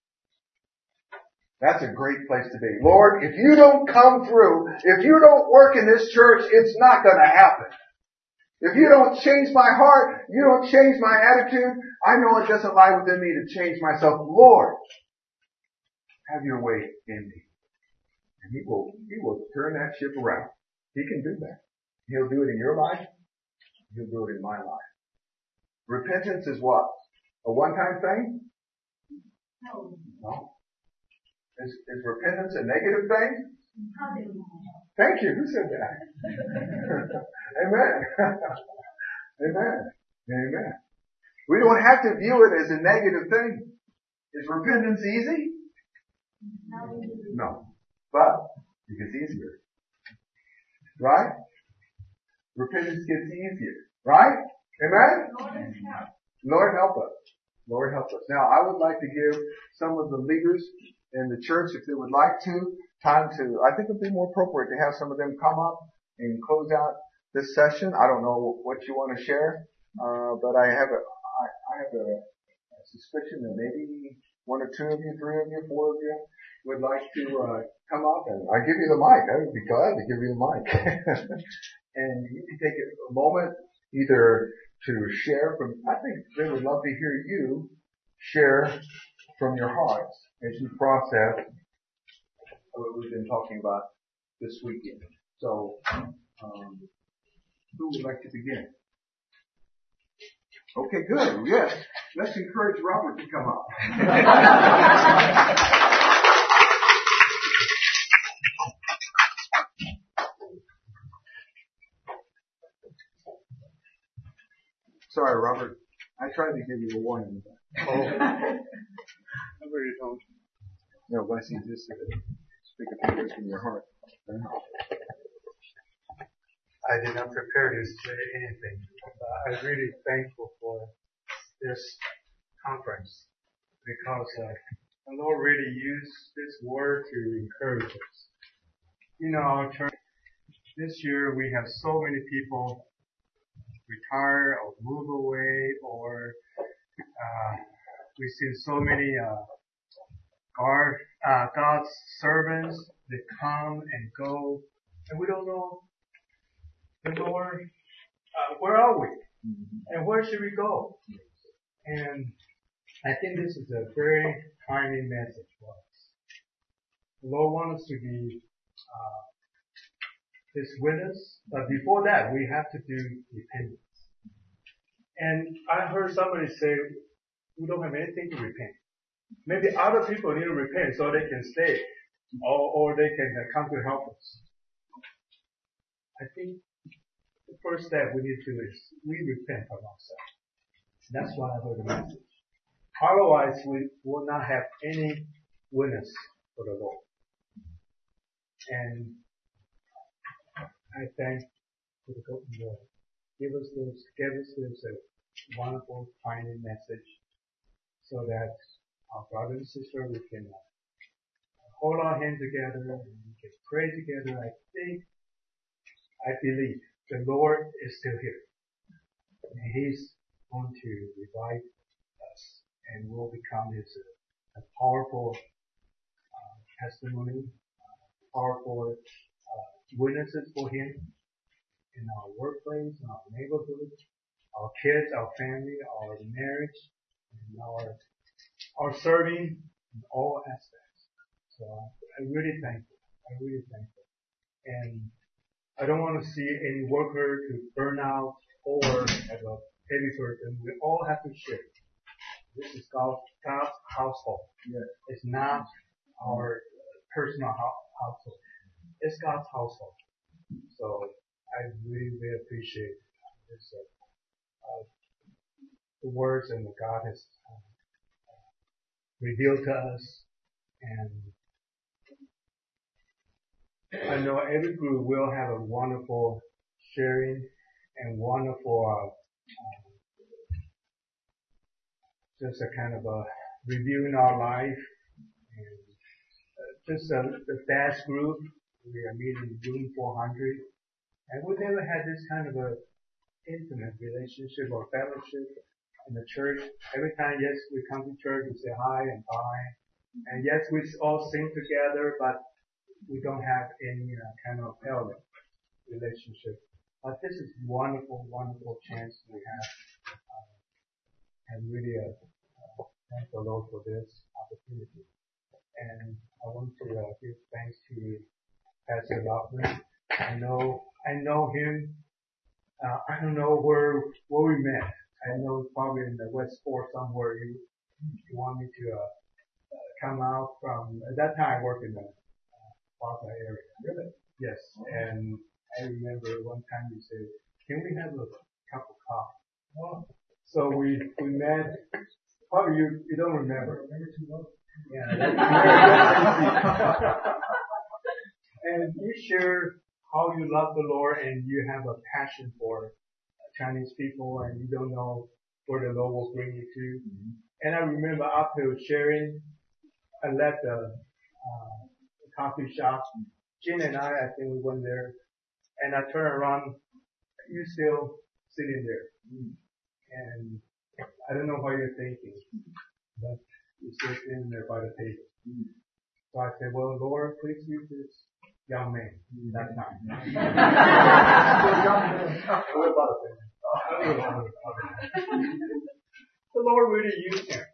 That's a great place to be. Lord, if you don't come through, if you don't work in this church, it's not going to happen. If you don't change my heart, you don't change my attitude, I know it doesn't lie within me to change myself. Lord, have your way in me. And He will turn that ship around. He can do that. He'll do it in your life. He'll do it in my life. Repentance is what? A one-time thing? No. Is repentance a negative thing? Thank you. Who said that? Amen. Amen. Amen. We don't have to view it as a negative thing. Is repentance easy? No. But it gets easier. Right? Repentance gets easier. Right? Amen? Lord help us. Lord help us. Now, I would like to give some of the leaders in the church, if they would like to, time to, I think it would be more appropriate to have some of them come up and close out this session. I don't know what you want to share, but I have a suspicion that maybe one or two of you, three of you, four of you would like to come up, and I give you the mic. I would be glad to give you the mic. And you can take a moment either to share from, I think they would love to hear you share from your hearts as you process what we've been talking about this weekend. So, who would like to begin? Okay, good. Yes. Let's encourage Robert to come up. Sorry, Robert. I tried to give you a warning. Oh. I really don't. No, bless you. Just speak a few words from your heart. I did not prepare to say anything. I'm really thankful for this conference because the Lord really used this word to encourage us. You know, our church, this year we have so many people retire or move away, or we've seen so many God's servants that come and go, and we don't know the Lord. Where are we? And where should we go? And I think this is a very timely message for us. The Lord wants us to be His witness, but before that, we have to do repentance. And I heard somebody say, we don't have anything to repent. Maybe other people need to repent so they can stay, or they can come to help us. I think the first step we need to do is we repent from ourselves. That's why I heard the message. Otherwise, we will not have any witness for the Lord. And I thank the Lord. Give us this wonderful, timely message, so that our brother and sister, we can hold our hands together and we can pray together. I believe the Lord is still here. And He's going to revive us, and we'll become His a powerful testimony, powerful witnesses for Him in our workplace, in our neighborhood, our kids, our family, our marriage, and our serving in all aspects. So I'm really thankful. And I don't want to see any worker to burn out or have a heavy burden. We all have to share. This is God's household. Yes. It's not our personal household. It's God's household. So I really, really appreciate this, the words and the God has revealed to us. And I know every group will have a wonderful sharing and wonderful just a kind of a reviewing our life. And just the fast group, we are meeting in room 400. And we never had this kind of a intimate relationship or fellowship in the church. Every time, yes, we come to church, we say hi and bye. And yes, we all sing together, but we don't have any kind of fellowship relationship. But this is wonderful, wonderful chance we have. And really thank the Lord for this opportunity. And I want to give thanks to Pastor Lockman. I know him. I don't know where we met. I know probably in the West Port somewhere. He wanted me to come out from. At that time, I worked in the Plaza area. Really? Yes. And I remember one time you said, "Can we have a cup of coffee?" Oh. So we met. Probably you don't remember. Yeah. And you share how you love the Lord and you have a passion for Chinese people and you don't know where the Lord will bring you to. Mm-hmm. And I remember after sharing, I left the coffee shop. Jin and I think we went there, and I turned around. You still sitting there, and I don't know what you're thinking, but you're still sitting there by the table. So I said, "Well, Lord, please use this young man that time." The Lord really used him.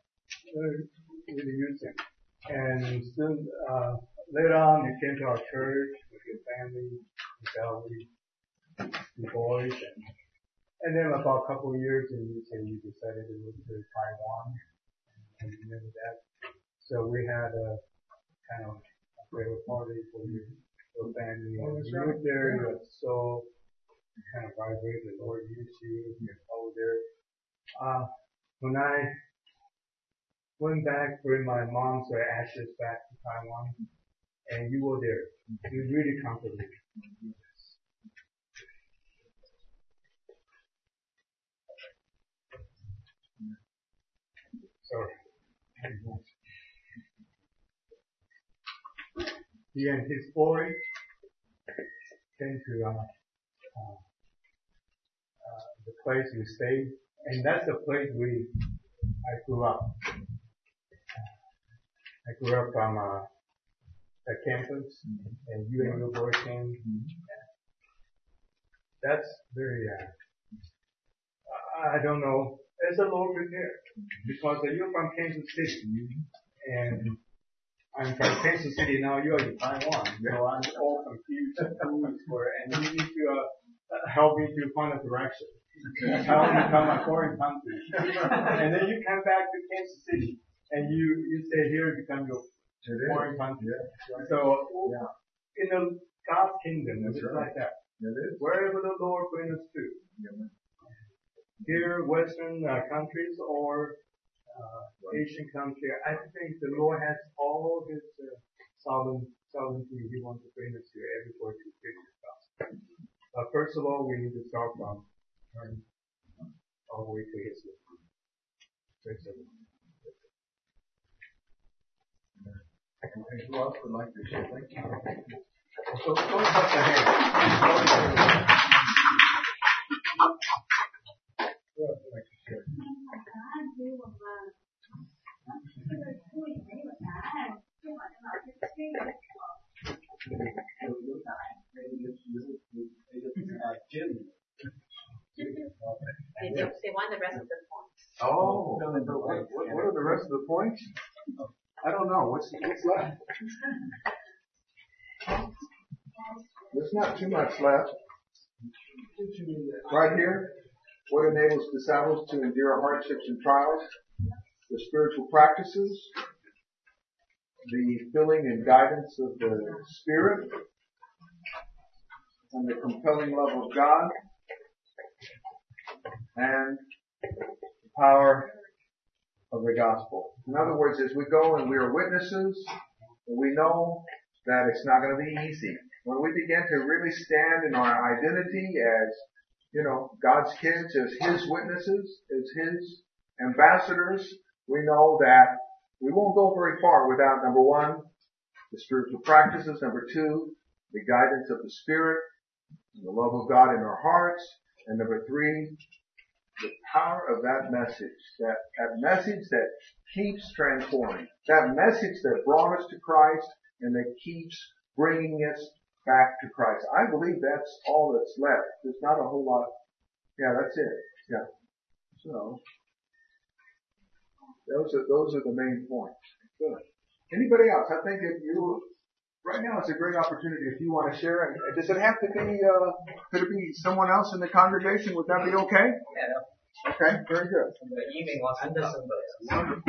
And soon, later on, you came to our church with your family, your boys, and then about couple of years and you said you decided to move to Taiwan. And you remember that? So we had a kind of a farewell party for your family. And you moved there, you were so kind of vibrate, the Lord used you, you're over there. When I went back, bring my mom's ashes back to Taiwan, and you were there, you really comforted me. Sorry. He and his boy came to the place we stayed, and that's the place I grew up. I grew up on the campus, and you and your boy came. That's very, I don't know. There's a Lord in there because you're from Kansas City, and I'm from Kansas City now. You're in Taiwan, so I'm all confused and you need to help me to find a direction. How to become a foreign country, and then you come back to Kansas City, and you stay here to become your foreign country. So in the God's kingdom, it's like that. Wherever the Lord brings us to. Here, Western countries or Asian country, I think the Lord has all His sovereignty. He wants to bring us to everywhere to preach His gospel. But first of all, we need to start from turning all the way to His will. Praise the Lord. Who else would like to share? Thank you. So don't touch the hand. They want the rest of the points. Oh, what are the rest of the points? I don't know. What's left? There's not too much left. Right here, what enables disciples to endure hardships and trials, the spiritual practices, the filling and guidance of the Spirit, and the compelling love of God, and the power of the gospel. In other words, as we go and we are witnesses, we know that it's not going to be easy. When we begin to really stand in our identity as, God's kids, as His witnesses, as His ambassadors, we know that we won't go very far without, number one, the spiritual practices, number two, the guidance of the Spirit, and the love of God in our hearts, and number three, the power of that message, that message that keeps transforming, that message that brought us to Christ and that keeps bringing us back to Christ. I believe that's all that's left. There's not a whole lot. Yeah, that's it. Yeah. So, those are the main points. Good. Anybody else? I think right now it's a great opportunity if you want to share. And does it have to be, could it be someone else in the congregation? Would that be okay? Yeah. Okay, very good. The evening was Wonderful.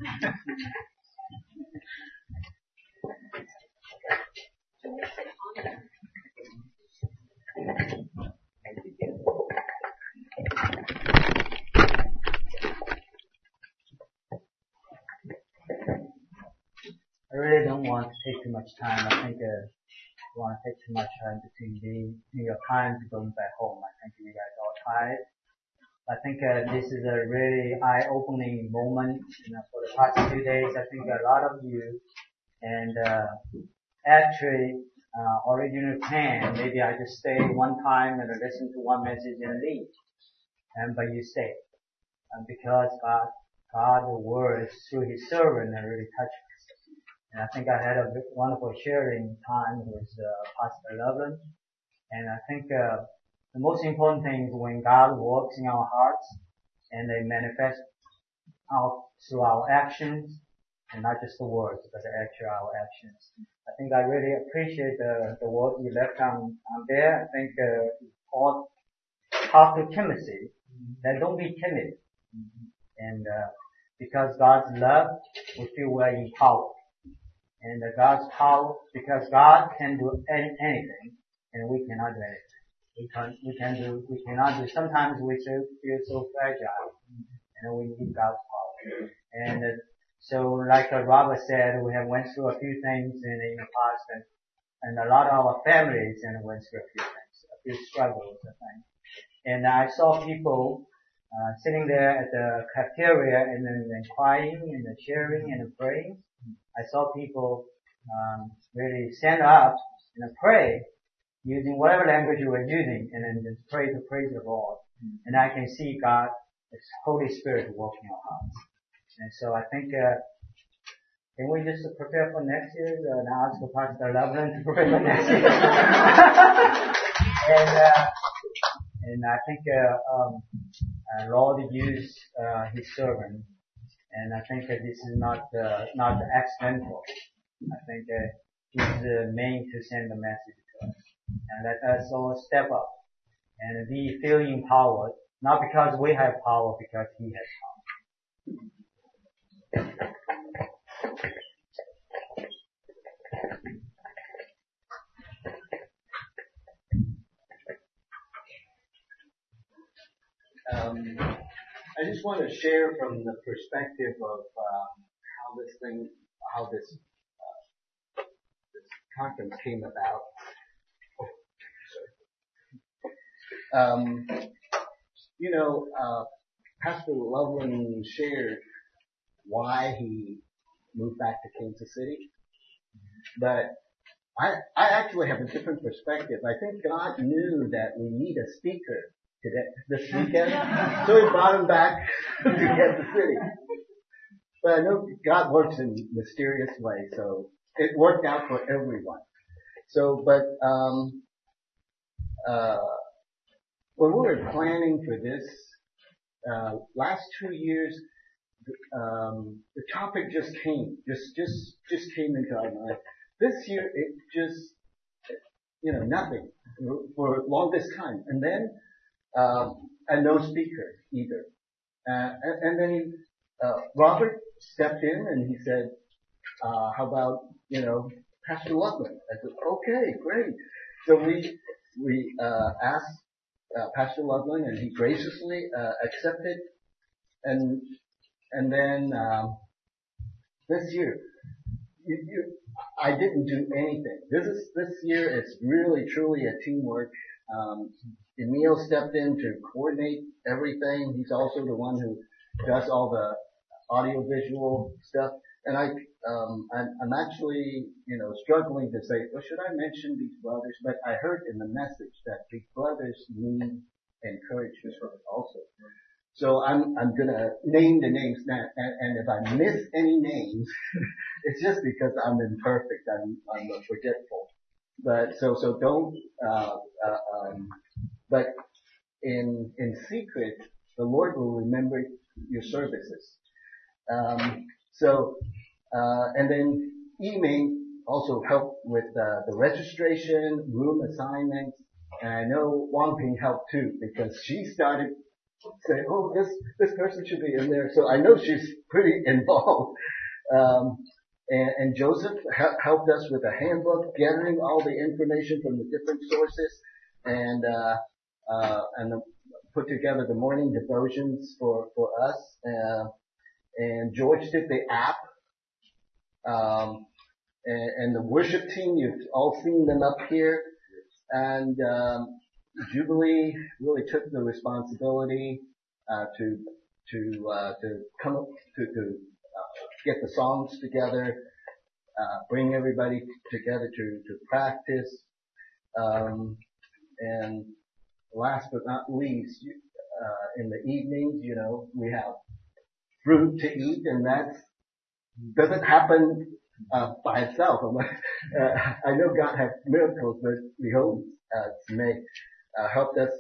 I really don't want to take too much time. I think want to take too much time between your time to going back home. I think you guys are tired. I think this is a really eye-opening moment. For the past few days, I think a lot of you, and actually, original plan, maybe I just stay one time and listen to one message and leave. But you stay. Because God, the Word through His servant really touched us. And I think I had a wonderful sharing time with Pastor Loveland. And I think the most important thing is when God works in our hearts and they manifest out through our actions, and not just the words, but actually our actions. I think I really appreciate the word you left on there. I think Paul talked to Timothy that don't be timid. And, because God's love, we feel we're empowered. And God's power, because God can do anything, and we cannot do anything. We cannot do, sometimes we feel so fragile, and we need God's power. And, so like Robert said, we have went through a few things in the past, and a lot of our families and went through a few things, a few struggles, I think. And I saw people, sitting there at the cafeteria and then crying and sharing and praying. I saw people, really stand up and pray using whatever language you were using and then just pray to praise the Lord. And I can see God, His Holy Spirit working in our hearts. And so I think, can we just prepare for next year? And ask Pastor Loveland to prepare for next year. And I think, Lord used, His servant. And I think that this is not accidental. I think that He's meant to send the message to us. And let us all step up and be feeling empowered, not because we have power, because He has power. I just want to share from the perspective of how this conference came about. Pastor Loveland shared why he moved back to Kansas City, but I actually have a different perspective. I think God knew that we need a speaker this weekend, so He brought him back to Kansas City. But I know God works in mysterious ways, so it worked out for everyone. So, but when we were planning for this, last 2 years, the topic just came into our mind. This year, it just, nothing for longest time. And then, and no speaker either. And then, Robert stepped in and he said, how about, Pastor Loveland? I said, okay, great. So we asked, Pastor Loveland and he graciously, accepted. And then, this year, I didn't do anything. This year it's really truly a teamwork. Emil stepped in to coordinate everything. He's also the one who does all the audio visual stuff. And I'm actually, struggling to say, well, should I mention these brothers? But I heard in the message that these brothers need encouragement also. So I'm gonna name the names now, and if I miss any names, it's just because I'm imperfect. I'm forgetful. But so don't. But in secret, the Lord will remember your services. And then Yiming also helped with the registration, room assignments, and I know Wang Ping helped too because she started saying, "Oh, this person should be in there." So I know she's pretty involved. And Joseph helped us with a handbook, gathering all the information from the different sources, and put together the morning devotions for us. And George did the app. And the worship team, you've all seen them up here. And Jubilee really took the responsibility to come up to get the songs together, bring everybody together to practice. And last but not least, in the evenings, we have fruit to eat, and that doesn't happen by itself. I know God has miracles, but we hope it's may helped us,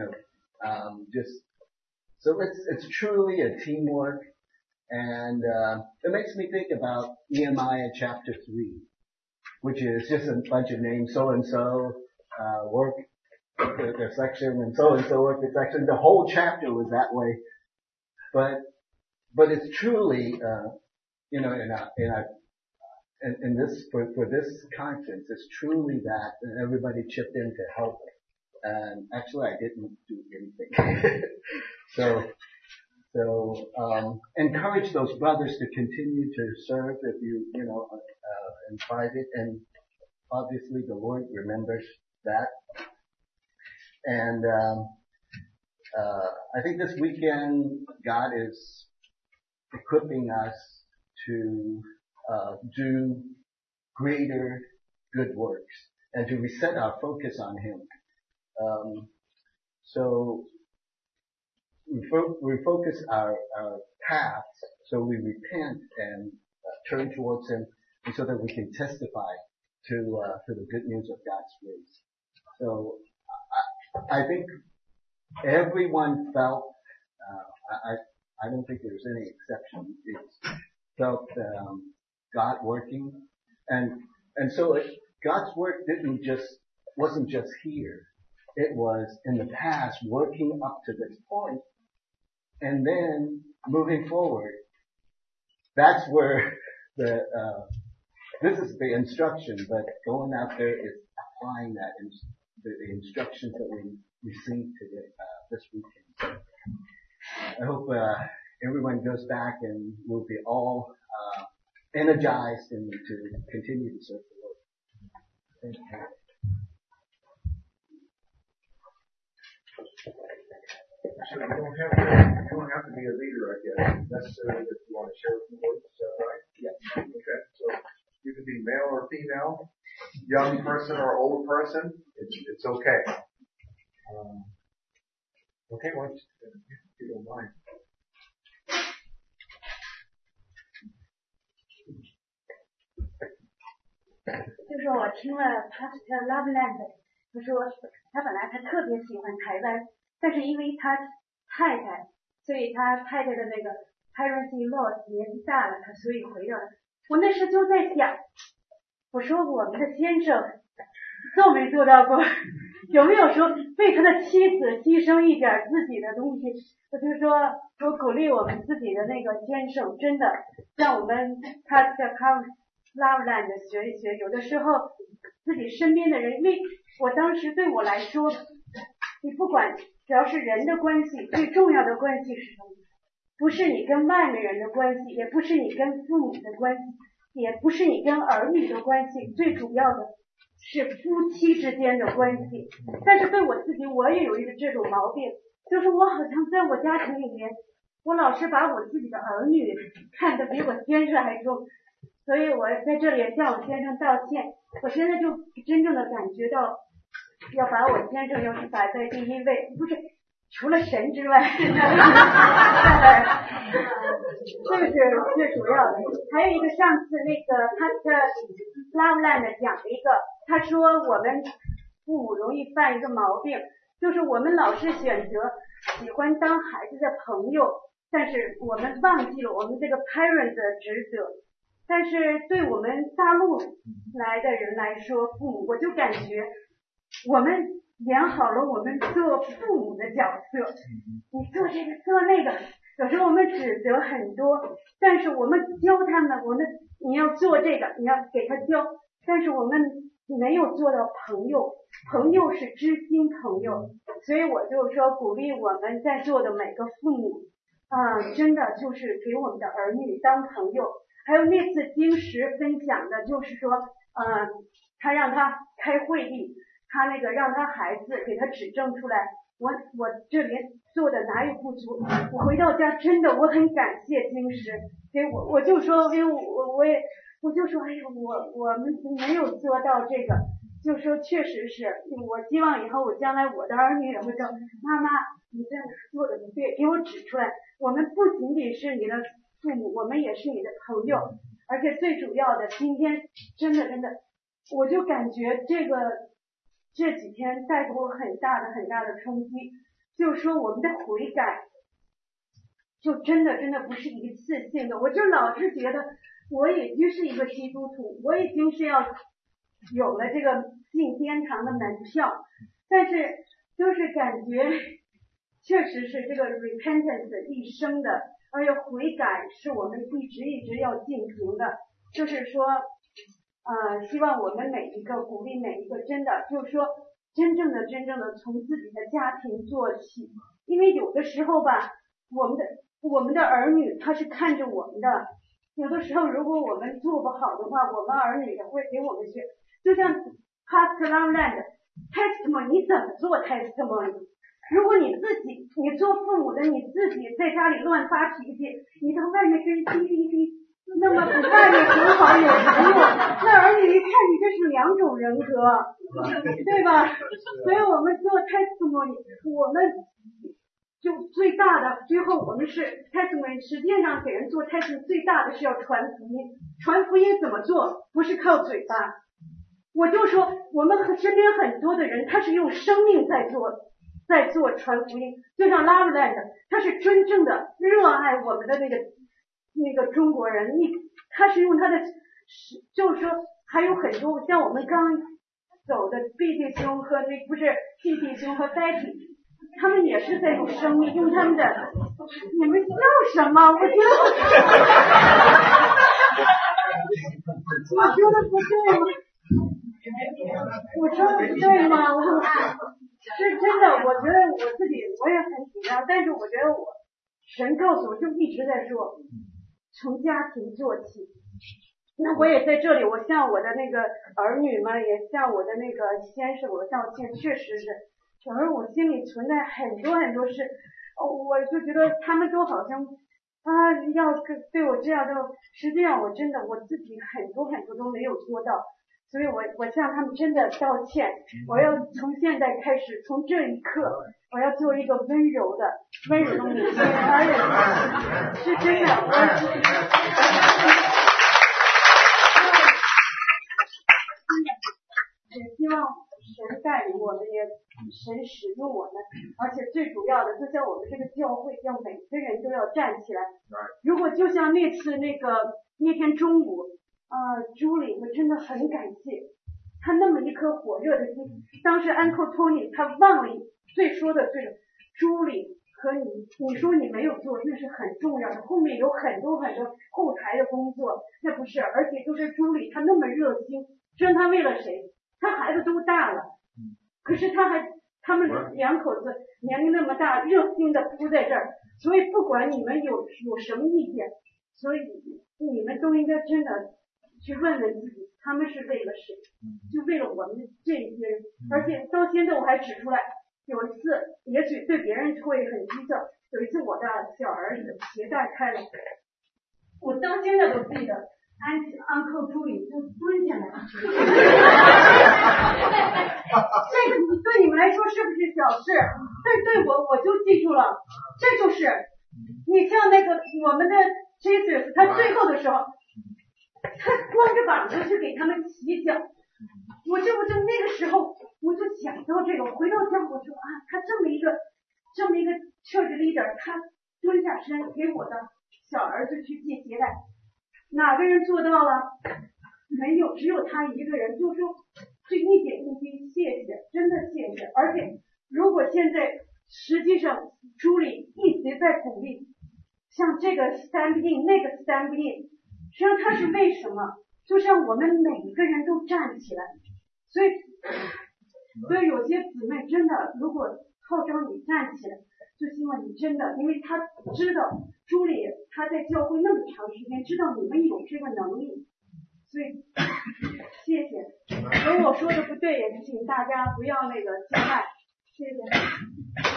so it's truly a teamwork, and it makes me think about Nehemiah chapter 3, which is just a bunch of names, so and so work the section and so work the section. The whole chapter was that way. But it's truly, in this, for this conference, it's truly that, and everybody chipped in to help. And actually I didn't do anything. So, encourage those brothers to continue to serve if you in private, and obviously the Lord remembers that. And, I think this weekend God is equipping us to, do greater good works and to reset our focus on Him. So we focus our paths, so we repent and turn towards Him, and so that we can testify to the good news of God's grace. So I think everyone felt, I don't think there's any exception. It felt God working, and so God's work wasn't just here. It was in the past, working up to this point, and then moving forward. That's where this is the instruction, but going out there is applying that the instructions that we received today, this weekend. I hope everyone goes back and will be all energized and to continue to serve the Lord. Thank you. So you don't have to be a leader, I guess, necessarily if you want to share with the Lord. Is that right? Yes. Okay. So you can be male or female, young person or old person. It's okay. Okay, well, if you don't mind. 就说我听了Pastor Loveland， 他说他本来他特别喜欢台湾，但是因为他太太，所以他太太的那个 parency loss 年纪大了，他所以回到了。我那时就在想，我说我们的先生做没做到过？有没有说为他的妻子牺牲一点自己的东西？我就说我鼓励我们自己的那个先生，真的让我们他在Loveland 学一学，有的时候自己身边的人，因为我当时对我来说，你不管只要是人的关系，最重要的关系是什么？不是你跟外面人的关系，也不是你跟父母的关系，也不是你跟儿女的关系，最主要的是夫妻之间的关系。但是对我自己，我也有一个这种毛病，就是我好像在我家庭里面，我老是把我自己的儿女看得比我先生还重。所以我在这里也向我先生道歉，我现在就真正的感觉到要把我先生要是摆在第一位，不是除了神之外，这个是最主要的。还有一个上次那个Pastor Loveland讲了一个，他说我们父母容易犯一个毛病，就是我们老是选择喜欢当孩子的朋友，但是我们忘记了我们这个 parent 的职责。但是对我们大陆来的人来说，父母，我就感觉我们演好了我们做父母的角色，你做这个做那个，有时候我们指责很多，但是我们教他们，你要做这个，你要给他教，但是我们没有做到朋友，朋友是知心朋友，所以我就说鼓励我们在座的每个父母真的就是给我们的儿女当朋友。还有那次金石分享的就是说他让他开会议，他那个让他孩子给他指正出来，我这边做的哪有不足，我回到家真的我很感谢金石，所以我就说，因为我就说哎呀我们没有做到这个，就说确实是，我希望以后我将来我的儿女也会说妈妈你这样做的不对，给我指出来，我们不仅仅是你的父母，我们也是你的朋友，而且最主要的，今天真的，我就感觉这几天带给我很大的冲击，就是说我们的悔改，就真的不是一次性的，我就老是觉得我已经是一个基督徒，我已经是要有了这个进天堂的门票，但是就是感觉确实是这个 repentance 一生的，而且悔改是我们一直要进行的，就是说希望我们每一个鼓励每一个真的就是说真正的从自己的家庭做起，因为有的时候吧，我们的儿女他是看着我们的，有的时候如果我们做不好的话，我们儿女也会给我们学，就像 Pastor Longland testimony 你怎么做 testimony？ 如果你自己你做父母的你自己在家里乱发脾气，你到外面跟人哔，那么不外面很好有什么用？那儿女一看你这是两种人格，对吧？所以我们做 testimony， 我们就最大的最后我们是 testimony， 实际上给人做 testimony 最大的是要传福音。传福音怎么做？不是靠嘴巴。我就说我们身边很多的人他是用生命在做传福音，就像 Loveland 他是真正的热爱我们的那个中国人，他是用他的，就是说还有很多像我们刚走的 B 弟兄和不是 P 弟兄和 Betty， 他们也是在用生命，用他们的，你们笑什么？我觉得不对吗？我说的不对吗？是真的，我觉得我自己我也很紧张，但是我觉得神告诉我就一直在说从家庭做起。那我也在这里，我向我的那个儿女们，也向我的那个先生我道歉，确实是，可能我心里存在很多事，我就觉得他们都好像要对我这样，就实际上我真的我自己很多都没有做到。所以我向他们真的道歉，我要从现在开始，从这一刻，我要做一个温柔的母亲，而且是真的，也希望神带领我们，也神使用我们，而且最主要的，就像我们这个教会，要每个人都要站起来。如果就像那次那天中午。朱莉，我真的很感谢他那么一颗火热的心。当时 Uncle Tony 他忘了最说的这个朱莉和你说你没有做，那是很重要的，后面有很多后台的工作，那不是，而且就是朱莉他那么热心，知道他为了谁？他孩子都大了，可是他们两口子年龄那么大，热心的扑在这儿，所以不管你们有什么意见，所以你们都应该真的去问问自己，他们是为了谁？就为了我们这一些人。而且到现在我还指出来，有一次也许对别人会很讥笑，有一次我的小儿子鞋带开了，我到现在都记得，Uncle Julie 就蹲下来了。这个对你们来说是不是小事？对我就记住了，这就是你像我们的 Jesus， 他最后的时候。他光着膀子去给他们洗脚，我就那个时候我就想到这个，回到家我说他这么一个 church leader， 他蹲下身给我的小儿子去系鞋带，哪个人做到了？没有，只有他一个人，就说这一点一滴，谢谢，真的谢谢。而且如果现在实际上朱莉一直在鼓励，像这个 stand in 那个 stand in。实际上他是为什么？就像我们每一个人都站起来，所以有些姊妹真的，如果号召你站起来，就希望你真的，因为他知道朱莉他在教会那么长时间，知道你们有这个能力，所以谢谢。如果我说的不对，也请大家不要见外，谢谢。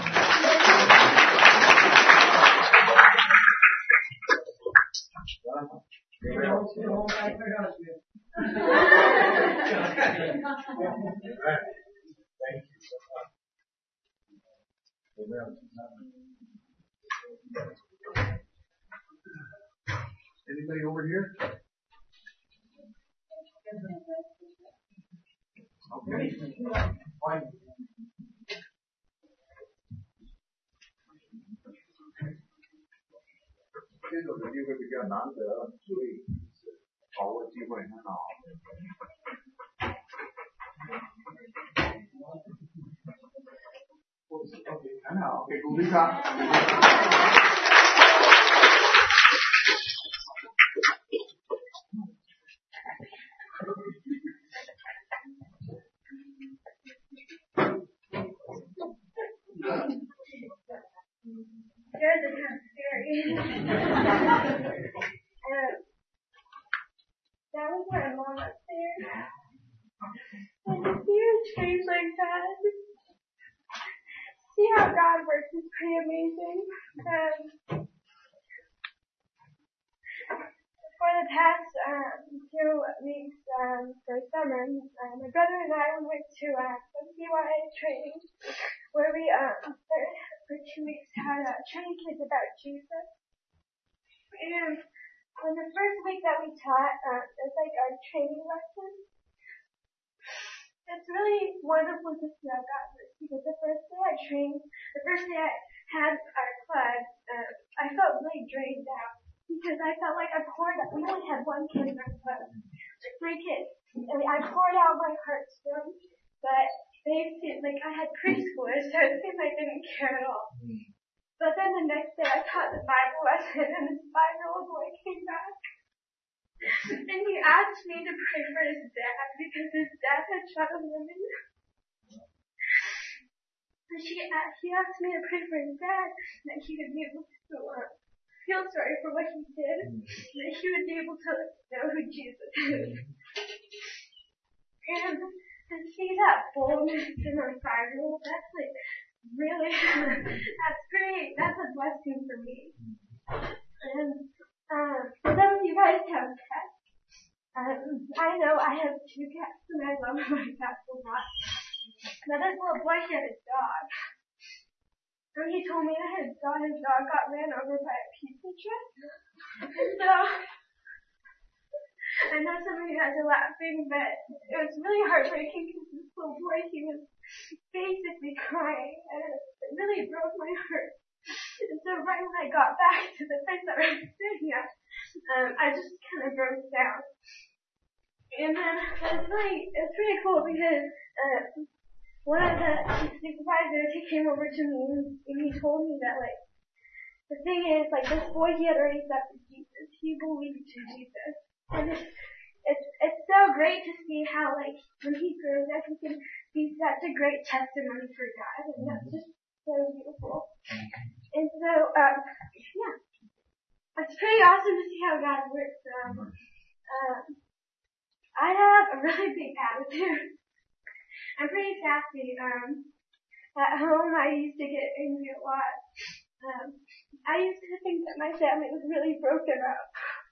Anybody over here? Okay. Fine. 这种的机会比较难得，所以把握机会很好。 OK， 很好，给鼓励他。 Yours is kind of scary. That was my mom upstairs. And to see her change like that, see how God works is pretty amazing. For the past 2 weeks for summer, my brother and I went to some CYA training where we for 2 weeks had training kids about Jesus. And on the first week that we taught, it's like our training lesson. It's really wonderful to see how God works because the first day I had our class, I felt really drained out because I felt like we only had one kid in our class, 3 kids, and I poured out my heart to them, but they seemed like I had preschoolers, so it seemed like they didn't care at all. But then the next day I taught the Bible lesson, and this 5-year-old boy came back. And he asked me to pray for his dad because his dad had shot a woman. And he asked me to pray for his dad, that he would be able to feel sorry for what he did, and that he would be able to know who Jesus is. And to see that boldness in a 5-year-old, that's like really, that's a blessing for me. And for some of you guys have cats. I know I have 2 cats and I love my cats a lot. Now this little boy, he had a dog. And he told me that his dog got ran over by a pizza truck. And so, I know some of you guys are laughing, but it was really heartbreaking because this little boy, he was basically crying, and it really broke my heart. And so right when I got back to the place that I was sitting at, I just kind of broke down. And then it's pretty cool because one of the supervisors, he came over to me and he told me that like the thing is like this boy, he had already accepted Jesus. He believed in Jesus. And it's so great to see how like when he grows up he can be such a great testimony for God, and that's just so beautiful. And so yeah, it's pretty awesome to see how God works. I have a really big attitude. I'm pretty sassy. At home I used to get angry a lot. I used to think that my family was really broken up.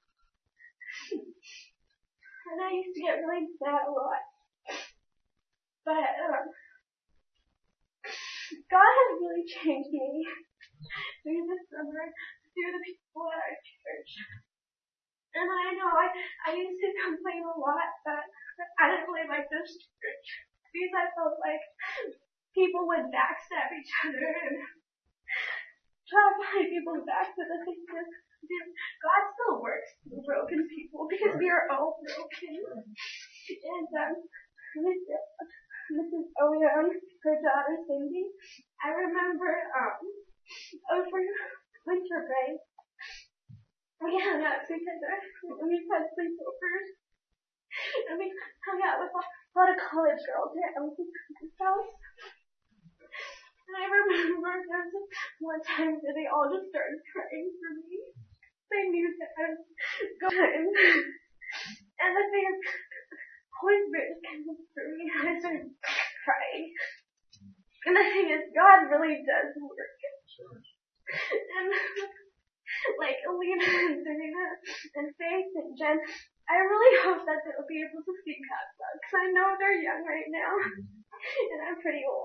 And I used to get really sad a lot. But God has really changed me through the summer, through the people at our church. And I know I used to complain a lot that I didn't really like this church because I felt like people would backstab each other and try behind people's backs. But the thing is, God still works through broken people because we are all broken. And Mrs. Owen, her daughter Cindy, I remember over winter break, we hung out together. We had sleepovers. And we hung out with a lot of college girls at Elton's house. And I remember there was one time that they all just started praying for me. They knew that I was going. And the thing is, Holy Spirit just came through me and I started crying. And the thing is, God really does work. And like Alina and Serena and Faith and Jen, I really hope that they'll be able to see God's love because I know they're young right now. And I'm pretty old.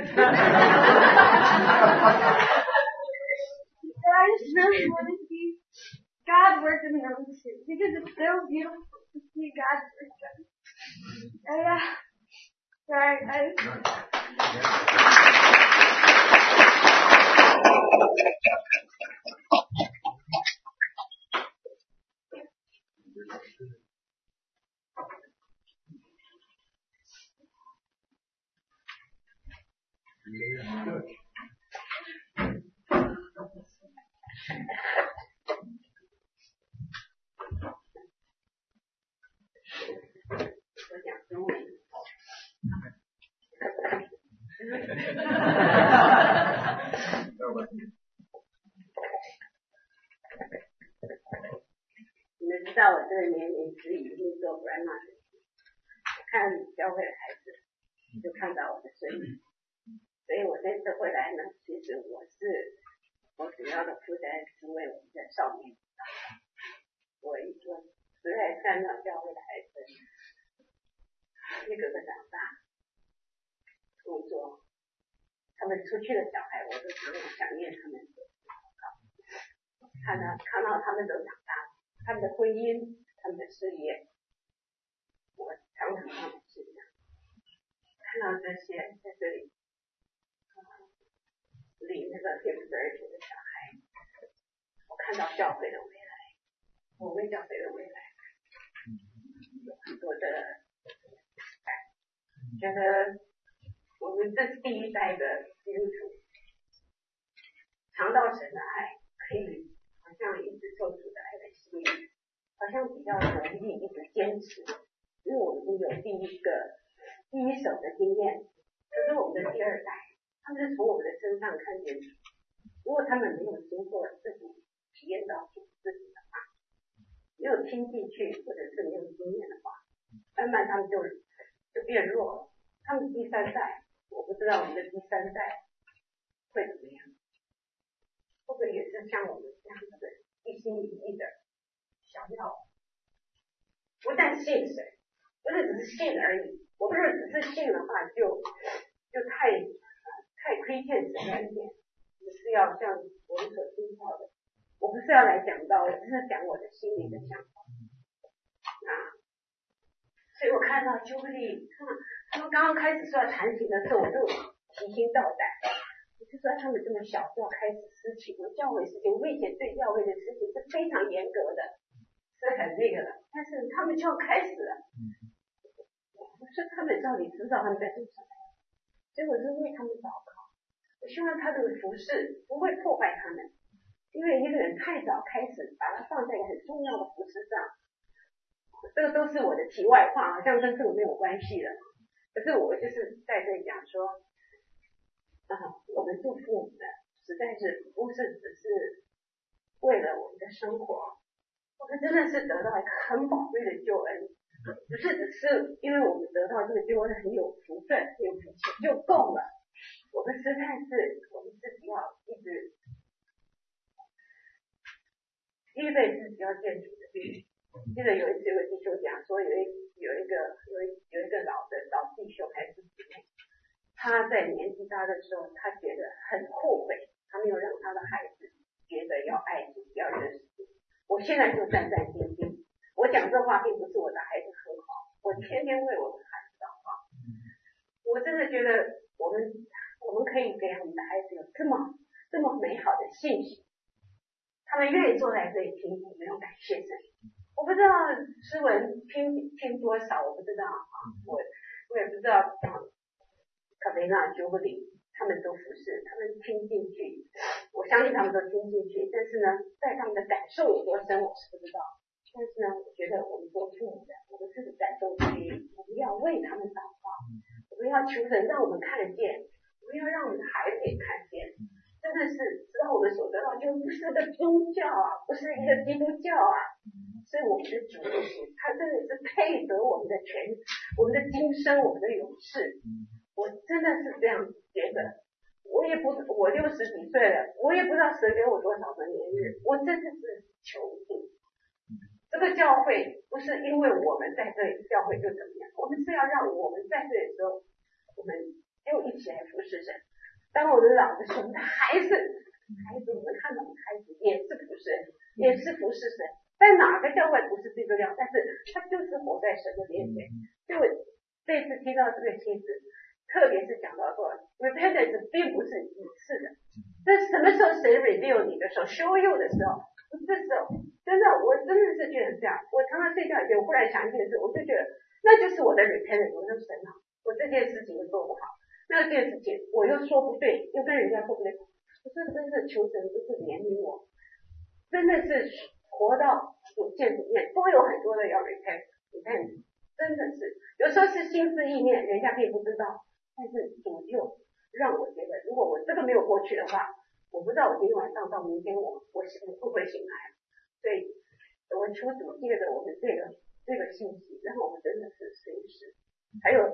But I just really want to see God work in them too because it's so beautiful to see God work them. Sorry, Yeah, good. 直到我这个年龄是已经做 grandma 的，我看教会的孩子，就看到我的孙女，所以我这次回来呢，其实我主要的负担是为我们的少年，我实在看到教会的孩子一个个长大，工作，他们出去的小孩，我都常常想念他们。看到他们都长大了，他们的婚姻，他们的事业，我常常他们是这样，看到这些在这里领那个天父儿女的小孩，我看到教会的未来，我为教会的未来有很多的觉得我们这第一代的基督徒尝到神的爱，可以好像一直受主的爱的吸引，好像比较容易一直坚持，因为我们已经有第一手的经验。可是我们的第二代，他们是从我们的身上看见主，如果他们没有经过自己体验到主自己的话，没有听进去，或者是没有经验的话，慢慢他们就变弱了。他们第三代，我不知道我们的第三代会怎么样，会不会也是像我们这样子的一心一意的想要不但信神，不是只是信而已。我不是只是信的话就太亏欠神的恩典，只是要像我们所听到的，我不是要来讲道，我只是讲我的心里的想法所以我看到朱莉他们刚刚开始说要传情的时候，我就提心吊胆，我就说他们这么小就要开始私情教会事情，我以前对教会的事情是非常严格的，是很那个的，但是他们就要开始了。我说他们到底知道他们在做什么，所以我就为他们祷告，我希望他的服事不会破坏他们，因为一个人太早开始把他放在一个很重要的服事上，这个都是我的题外话，好像跟这个没有关系的。可是我就是在这里讲说，我们做父母的实在是不是只是为了我们的生活，我们真的是得到一个很宝贵的救恩，不是只是因为我们得到这个救恩很有福分、很有福气就够了。我们实在是我们自己要一直预备自己要见主的律。记得有一次有个弟兄讲说，有一个老弟兄还是姊妹，他在年纪大的时候，他觉得很后悔，他没有让他的孩子觉得要爱主，要认识主。我现在就战战兢兢，我讲这话并不是我的孩子很好，我天天为我的孩子祷告。我真的觉得我们可以给我们的孩子有这么美好的信息，他们愿意坐在这里听，我们要感谢神。我不知道诗文听多少，我不知道我也不知道卡贝娜、朱布里他们都服侍，他们听进去，我相信他们都听进去，但是呢，在他们的感受有多深，我是不知道。但是呢，我觉得我们做父母的，我们自己感动之余，我们要为他们祷告，我们要求神让我们看见，我们要让我们的孩子也看见，真的是知道我们所得到就不是个宗教啊，不是一个基督教啊。所以我们的主耶稣，他真的是配得我们的权，我们的今生，我们的永世。我真的是这样觉得。我60几岁了，我也不知道神给我多少个年日，我真的是求主。这个教会不是因为我们在这里，教会就怎么样，我们是要让我们在这里的时候，我们就一起来服侍神。当我们老的时候，我们的孩子，我们看到我们孩子也是服侍，也是服侍神。在哪个教会不是这个样，但是他就是活在神的面前。所以我这次听到这个妻子，特别是讲到说 repentance 并不是一次的，这什么时候神 reveal 你的时候 show you 的时候，这时候真的我真的是觉得这样。我常常睡觉以前，我忽然想起的是，我就觉得那就是我的 repentance。我说神啊，我这件事情又做不好，那件事情我又说不对，又跟人家说不对，我说真是求神不是怜悯我，真的是活到主见里面都有很多的要 repent， 真的是有时候是心思意念，人家并不知道，但是主就让我觉得，如果我这个没有过去的话，我不知道我今天晚上到明天我会不会醒来。所以我们求主借着我们这个信息，然后我们真的是随时，还有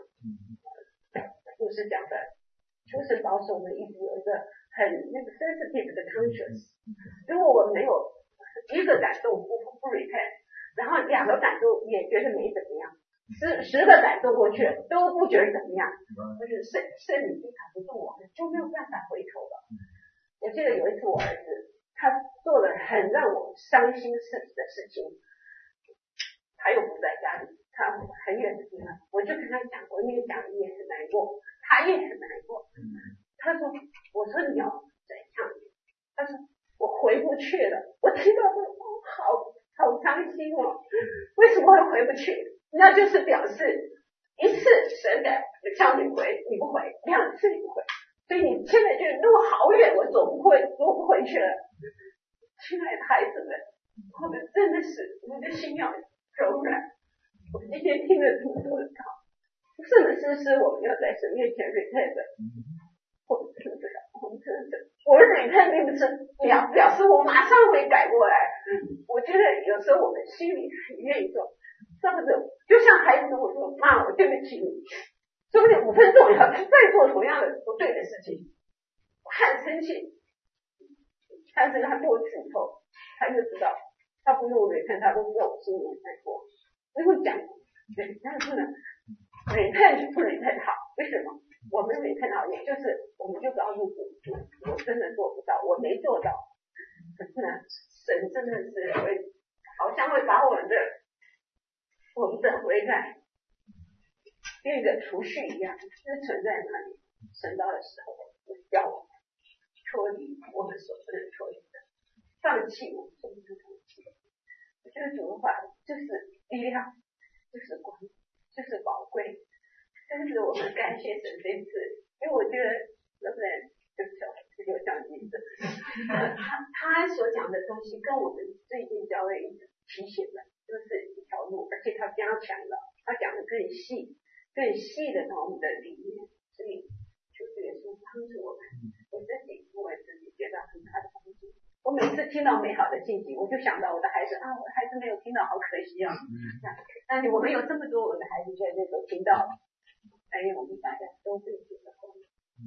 牧师讲的，就是保守我们一直有一个很sensitive 的 conscience。如果我们没有一个感动不 repent， 然后2个感动也觉得没怎么样，10个感动过去都不觉得怎么样，就是圣灵一卡不住我们，就没有办法回头了。我记得有一次我儿子他做了很让我伤心的事情，他又不在家里，他很远的地方，我就跟他讲，我跟你讲你也很难过，他也很难过。他说，我说你要怎样？他说我回不去了。我听到这好伤心哦，为什么会回不去？那就是表示1次神的叫你回你不回，2次你不回，所以你现在就路好远，我走不回去了。亲爱的孩子们，我们真的是我们的心要柔软。我们今天听了这么多的道，什么事是我们要在神面前 repent 的？我们真的我 repent 并不是表示我马上会改过来。我觉得有时候我们心里很愿意做，是不是？就像孩子跟我说，妈，我对不起你，说不定5分钟以后他再做同样的不对的事情，我很生气。但是他多指头，他就知道，他不用repent，他都知道我心里在过。因为讲对，但是呢，repent 不repent好，为什么？我们repent好，也就是我们就告诉主，我真的做不到，我没做到。可是呢，神真的是好像会把我们的回来跟一个储蓄一样，是存在那里。神到的时候，要我们脱离我们所不能脱离的，放弃我们所不能放弃的。我觉得主的话就是力量，就是光，就是宝贵。真是我们感谢神这次，因为我觉得能不能就讲名字，他所讲的东西跟我们最近教会提醒的就是一条路，而且他加强了，他讲的更细的到我们的里面，所以就是也是帮助我们。我自己觉得很大的帮助。我每次听到美好的信息，我就想到我的孩子啊，我的孩子没有听到，好可惜啊。但是我们有这么多我的孩子在那种听到，我们大家都是主的光。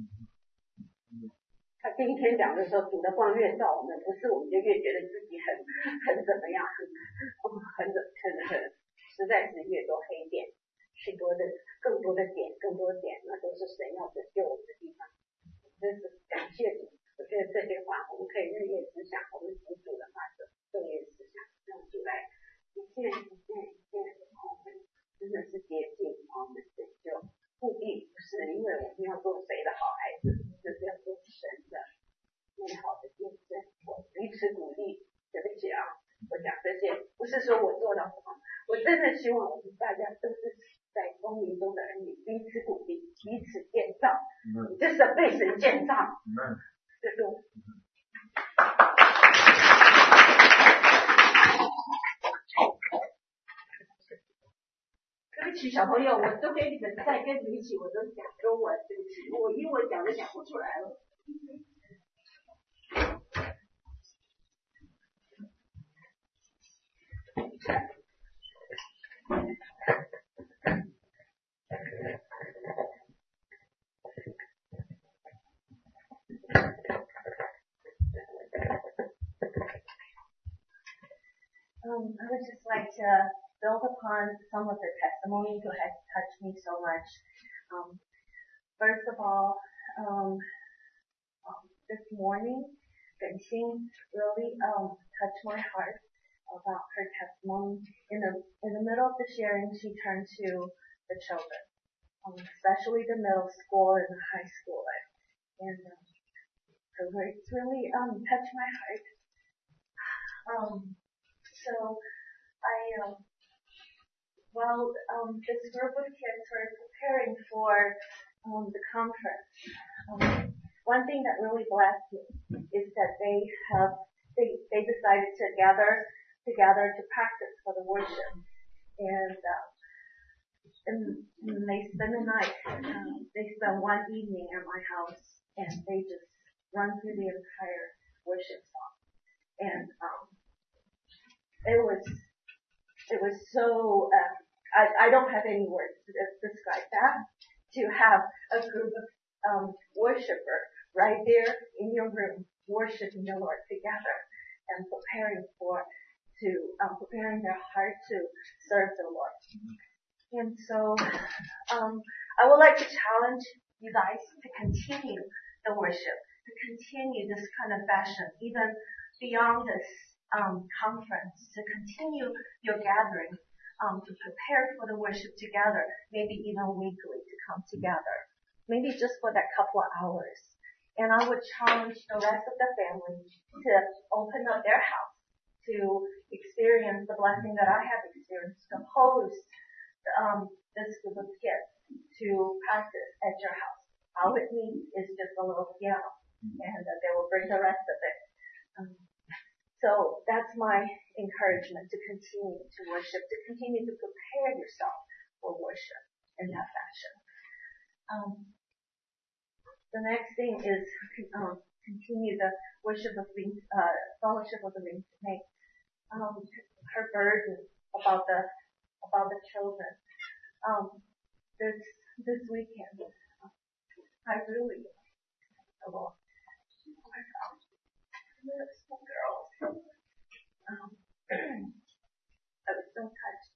他第一天讲的时候，主的光越照我们，不是我们就越觉得自己很怎么样，实在是越多黑点，更多的点，那都是神要拯救我们的地方。真是感谢主，我觉得这些话我们可以日夜思想，我们主的话昼夜思想，让主来一件，我们真的是洁净，我们拯救。目的不是因为我们要做谁的好孩子，就是要做神的美好的见证。我彼此鼓励，对不起啊，我讲这些不是说我做到什么，我真的希望我们大家都是在光明中的儿女，彼此鼓励，彼此建造，这是被神建造。这是我。对不起，小朋友，我都跟你们再跟你一起，我都讲中文，对不起，我英文讲都讲不出来了。 I would just like to build upon some of the testimonies who has touched me so much. First of all, this morning, Genxing really touched my heart about her testimony. In the middle of the sharing, she turned to the children, especially the middle school and the high school, and her words really touched my heart. So this group of kids were preparing for the conference. One thing that really blessed me is that they decided to gather together to practice for the worship, and they spent the night. They spent one evening at my house, and they just run through the entire worship song. And it was so, I don't have any words to describe that. To have a group of worshipers right there in your room worshiping the Lord together and preparing their heart to serve the Lord. And so, I would like to challenge you guys to continue the worship, to continue this kind of fashion, even beyond this conference, to continue your gathering, to prepare for the worship together, maybe even weekly to come together, maybe just for that couple of hours. And I would challenge the rest of the family to open up their house to experience the blessing that I have experienced, to host this group of kids to practice at your house. All it needs is just a little piano, and they will bring the rest of it. So that's my encouragement, to continue to worship, to continue to prepare yourself for worship in that fashion. The next thing is continue the worship of fellowship of the Wings to make her burden about the children. This weekend, I really little girls. I was so touched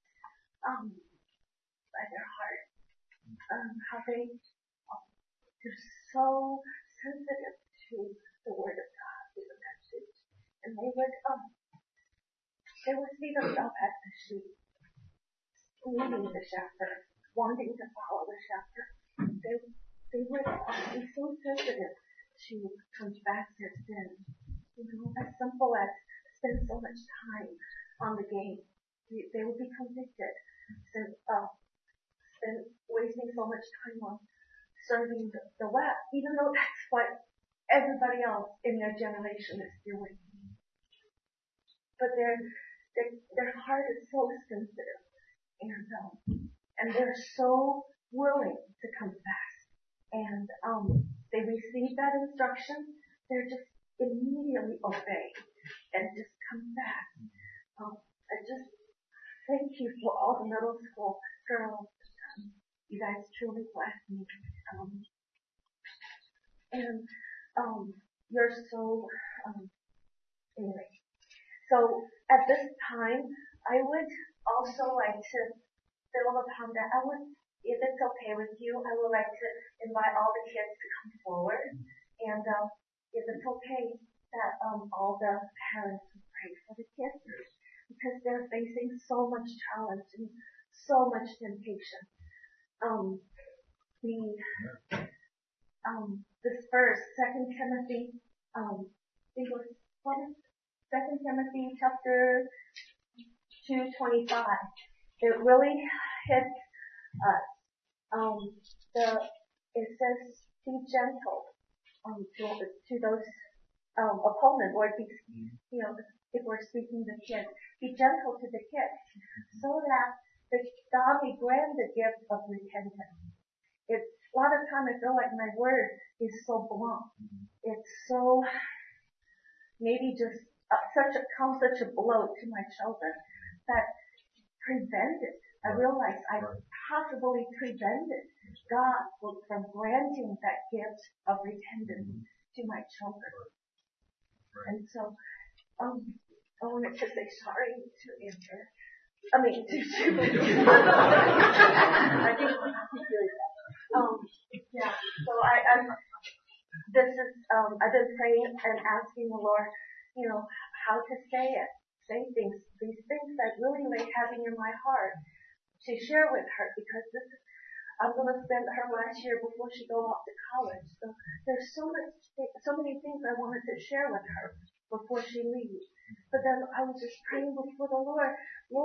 by their heart, how they're so sensitive to the Word of God, to the message, and they would see themselves as the sheep, leading the shepherd, wanting to follow the shepherd. They would be so sensitive to confess their sin. As simple as spend so much time on the game. They will be convicted, wasting so much time on serving the web, even though that's what everybody else in their generation is doing. But their heart is so sensitive, and they're so willing to confess. And they receive that instruction, they're just immediately obey and just confess. I just thank you for all the middle school girls. You guys truly blessed me. You're so, anyway. So at this time, I would also like to build upon that. If it's okay with you, I would like to invite all the kids to come forward. And if it's okay that all the parents would pray for the kids, because they're facing so much challenge and so much temptation. This verse, 2 Timothy, I think it was 2 Timothy chapter 2:25. It really hits us. It says, be gentle to those opponents, or if we're speaking to kids, be gentle to the kids, so that God may grant the gift of repentance. A lot of time I feel like my word is so blunt. It's so maybe just such a blow to my children that prevented. I realized I possibly prevented God from granting that gift of repentance to my children. And so I wanted to say sorry to Amber. I didn't want to do that. So I've been praying and asking the Lord, how to say these things that really lay heavy in my heart to share with her, because I'm going to spend her last year before she goes off to college. So there's so many things I wanted to share with her before she leaves. But then I was just praying before the Lord,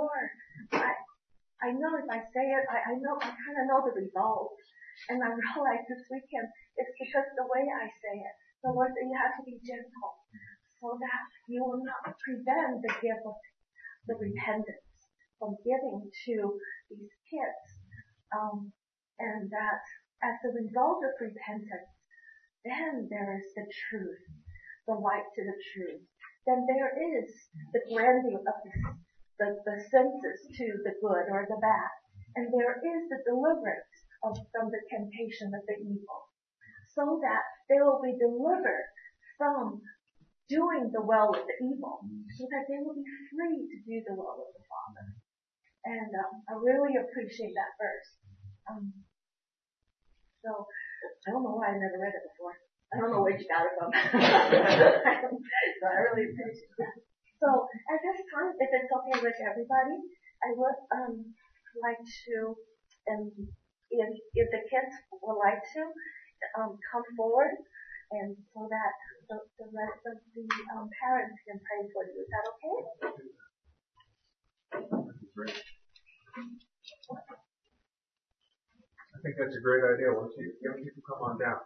I know if I say it, I kind of know the result. And I realized this weekend it's because the way I say it. The Lord said you have to be gentle so that you will not prevent the gift of the repentance from giving to these kids. And that as a result of repentance, then there is the truth, the light to the truth. Then there is the granting of the senses to the good or the bad. And there is the deliverance from the temptation of the evil, so that they will be delivered from doing the will of the evil, so that they will be free to do the will of the Father. And I really appreciate that verse. So I don't know why I never read it before. I don't know where you got it from. So I really appreciate that. So at this time, if it's okay with everybody, I would like to, and if the kids would like to, come forward, and so that the rest of the parents can pray for you. Is that okay? Great. I think that's a great idea. Once you young people come on down.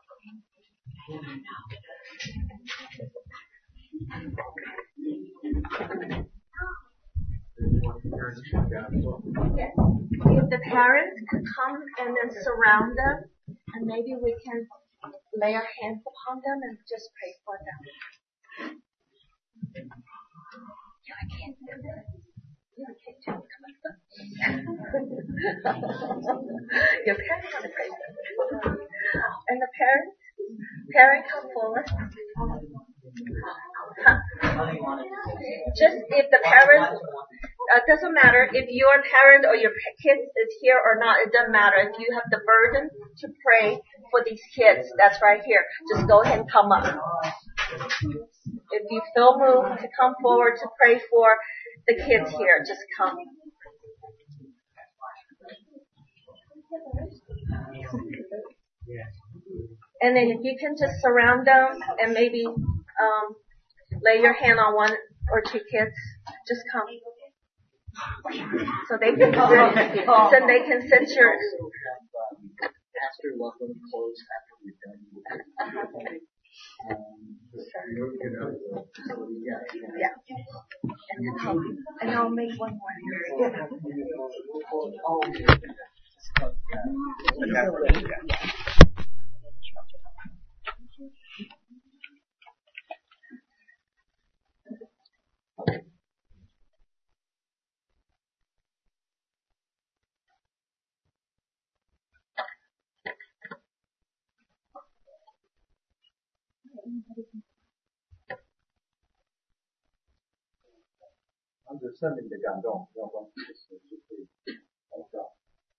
Yes. If the parents could come and then surround them, and maybe we can lay our hands upon them and just pray for them. Yeah, I can't do this. Yeah, I can't do it. Your parents want to pray for them. And the parents come forward. Just if the parent, doesn't matter if your parent or your kids is here or not, it doesn't matter. If you have the burden to pray for these kids, that's right here. Just go ahead and come up. If you feel moved to come forward to pray for the kids here, just come. And then if you can just surround them and maybe lay your hand on one or two kids, just come. So they can sense your. Pastor, welcome to close after we're done. Yeah. And I'll make one more. 按着圣灵的感动，要关闭的时候就可以祷告。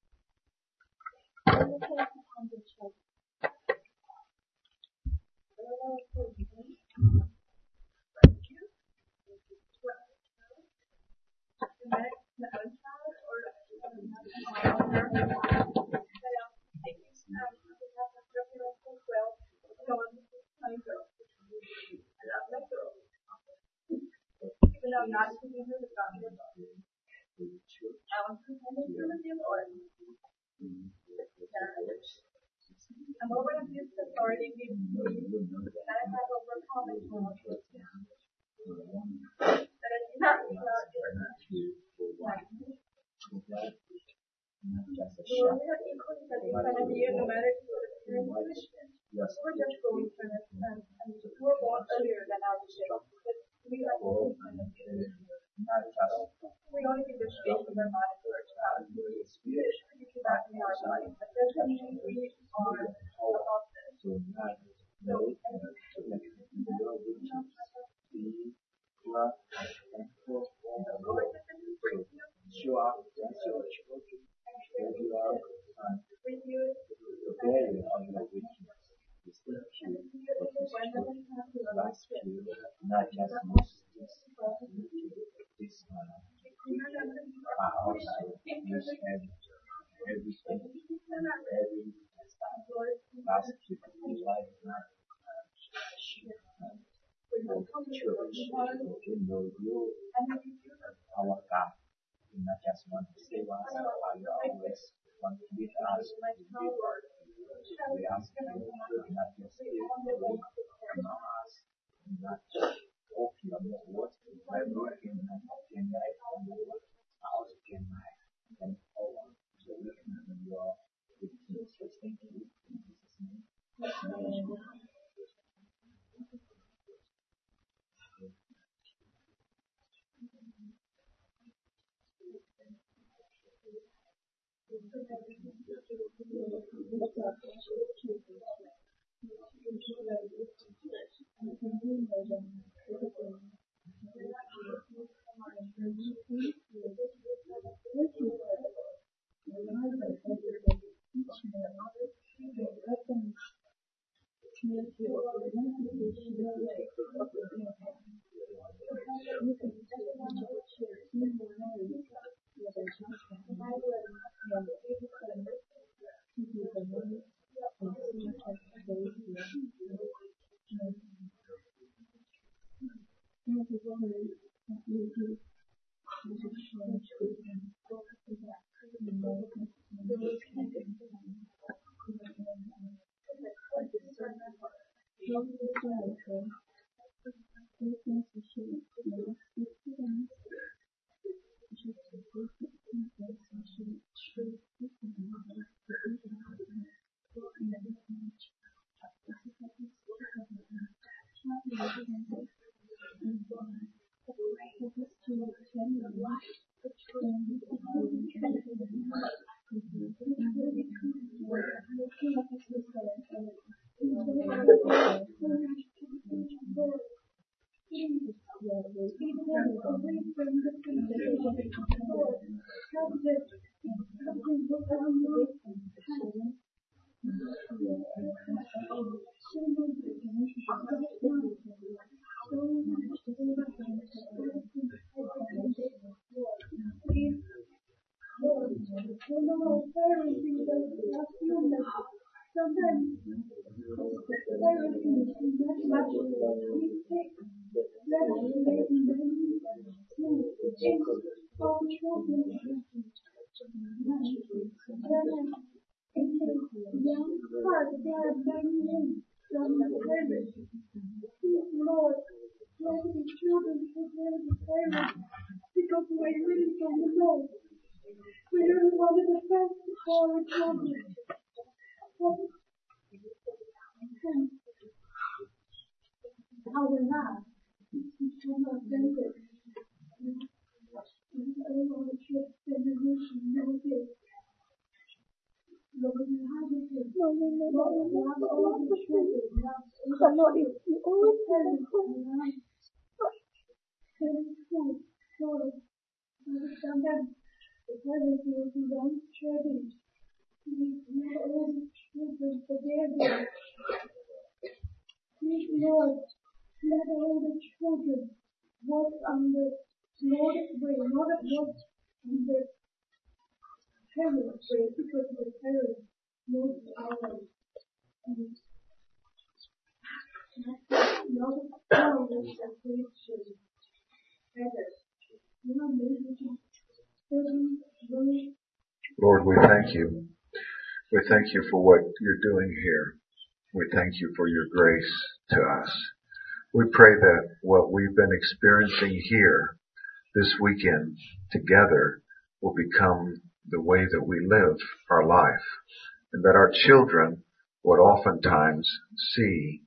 I'm over abuse authority that I have overcome it all. That I do not no matter if you're Christian or just going for this, and you were born earlier than I was, but we are we only give the space in our mind for our child. We should not be our life, but doesn't mean we are about this. Our God, you not just want to save us, but you always want to lead us to the Lord. We ask you to not just give away from us, not just open your words by working and in life on the word, out in life and over. So we can have your witness. Thank you. In Jesus' name. Lord, we thank you. We thank you for what you're doing here. We thank you for your grace to us. We pray that what we've been experiencing here this weekend together will become the way that we live our life, and that our children would oftentimes see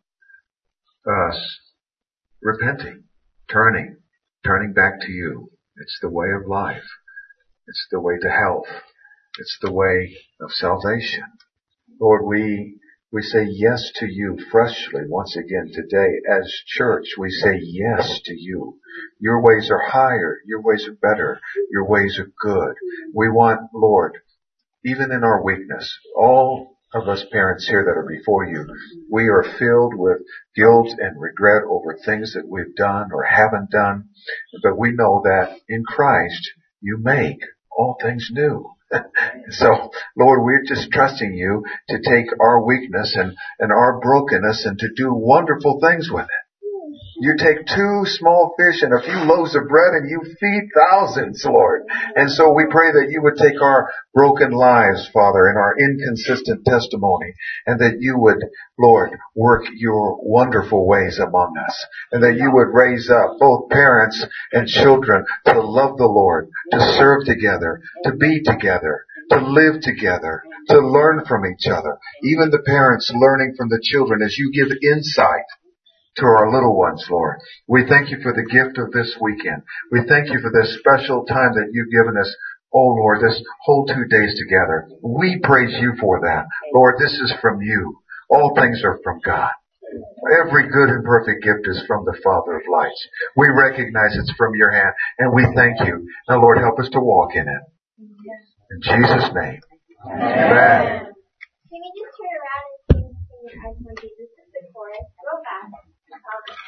us repenting, turning back to you. It's the way of life. It's the way to health. It's the way of salvation. Lord, we say yes to you freshly once again today. As church, we say yes to you. Your ways are higher. Your ways are better. Your ways are good. We want, Lord, even in our weakness, all of us parents here that are before you, we are filled with guilt and regret over things that we've done or haven't done. But we know that in Christ, you make all things new. So, Lord, we're just trusting you to take our weakness and our brokenness and to do wonderful things with it. You take 2 small fish and a few loaves of bread and you feed thousands, Lord. And so we pray that you would take our broken lives, Father, and our inconsistent testimony, and that you would, Lord, work your wonderful ways among us, and that you would raise up both parents and children to love the Lord, to serve together, to be together, to live together, to learn from each other. Even the parents learning from the children as you give insight to our little ones, Lord. We thank you for the gift of this weekend. We thank you for this special time that you've given us Oh Lord, this whole 2 days together. We praise you for that. Lord, this is from you. All things are from God. Every good and perfect gift is from the Father of lights. We recognize it's from your hand, and we thank you. Now, Lord, help us to walk in it. In Jesus' name. Amen. Can you just turn around and sing your eyes on Jesus? This is the chorus. Real fast.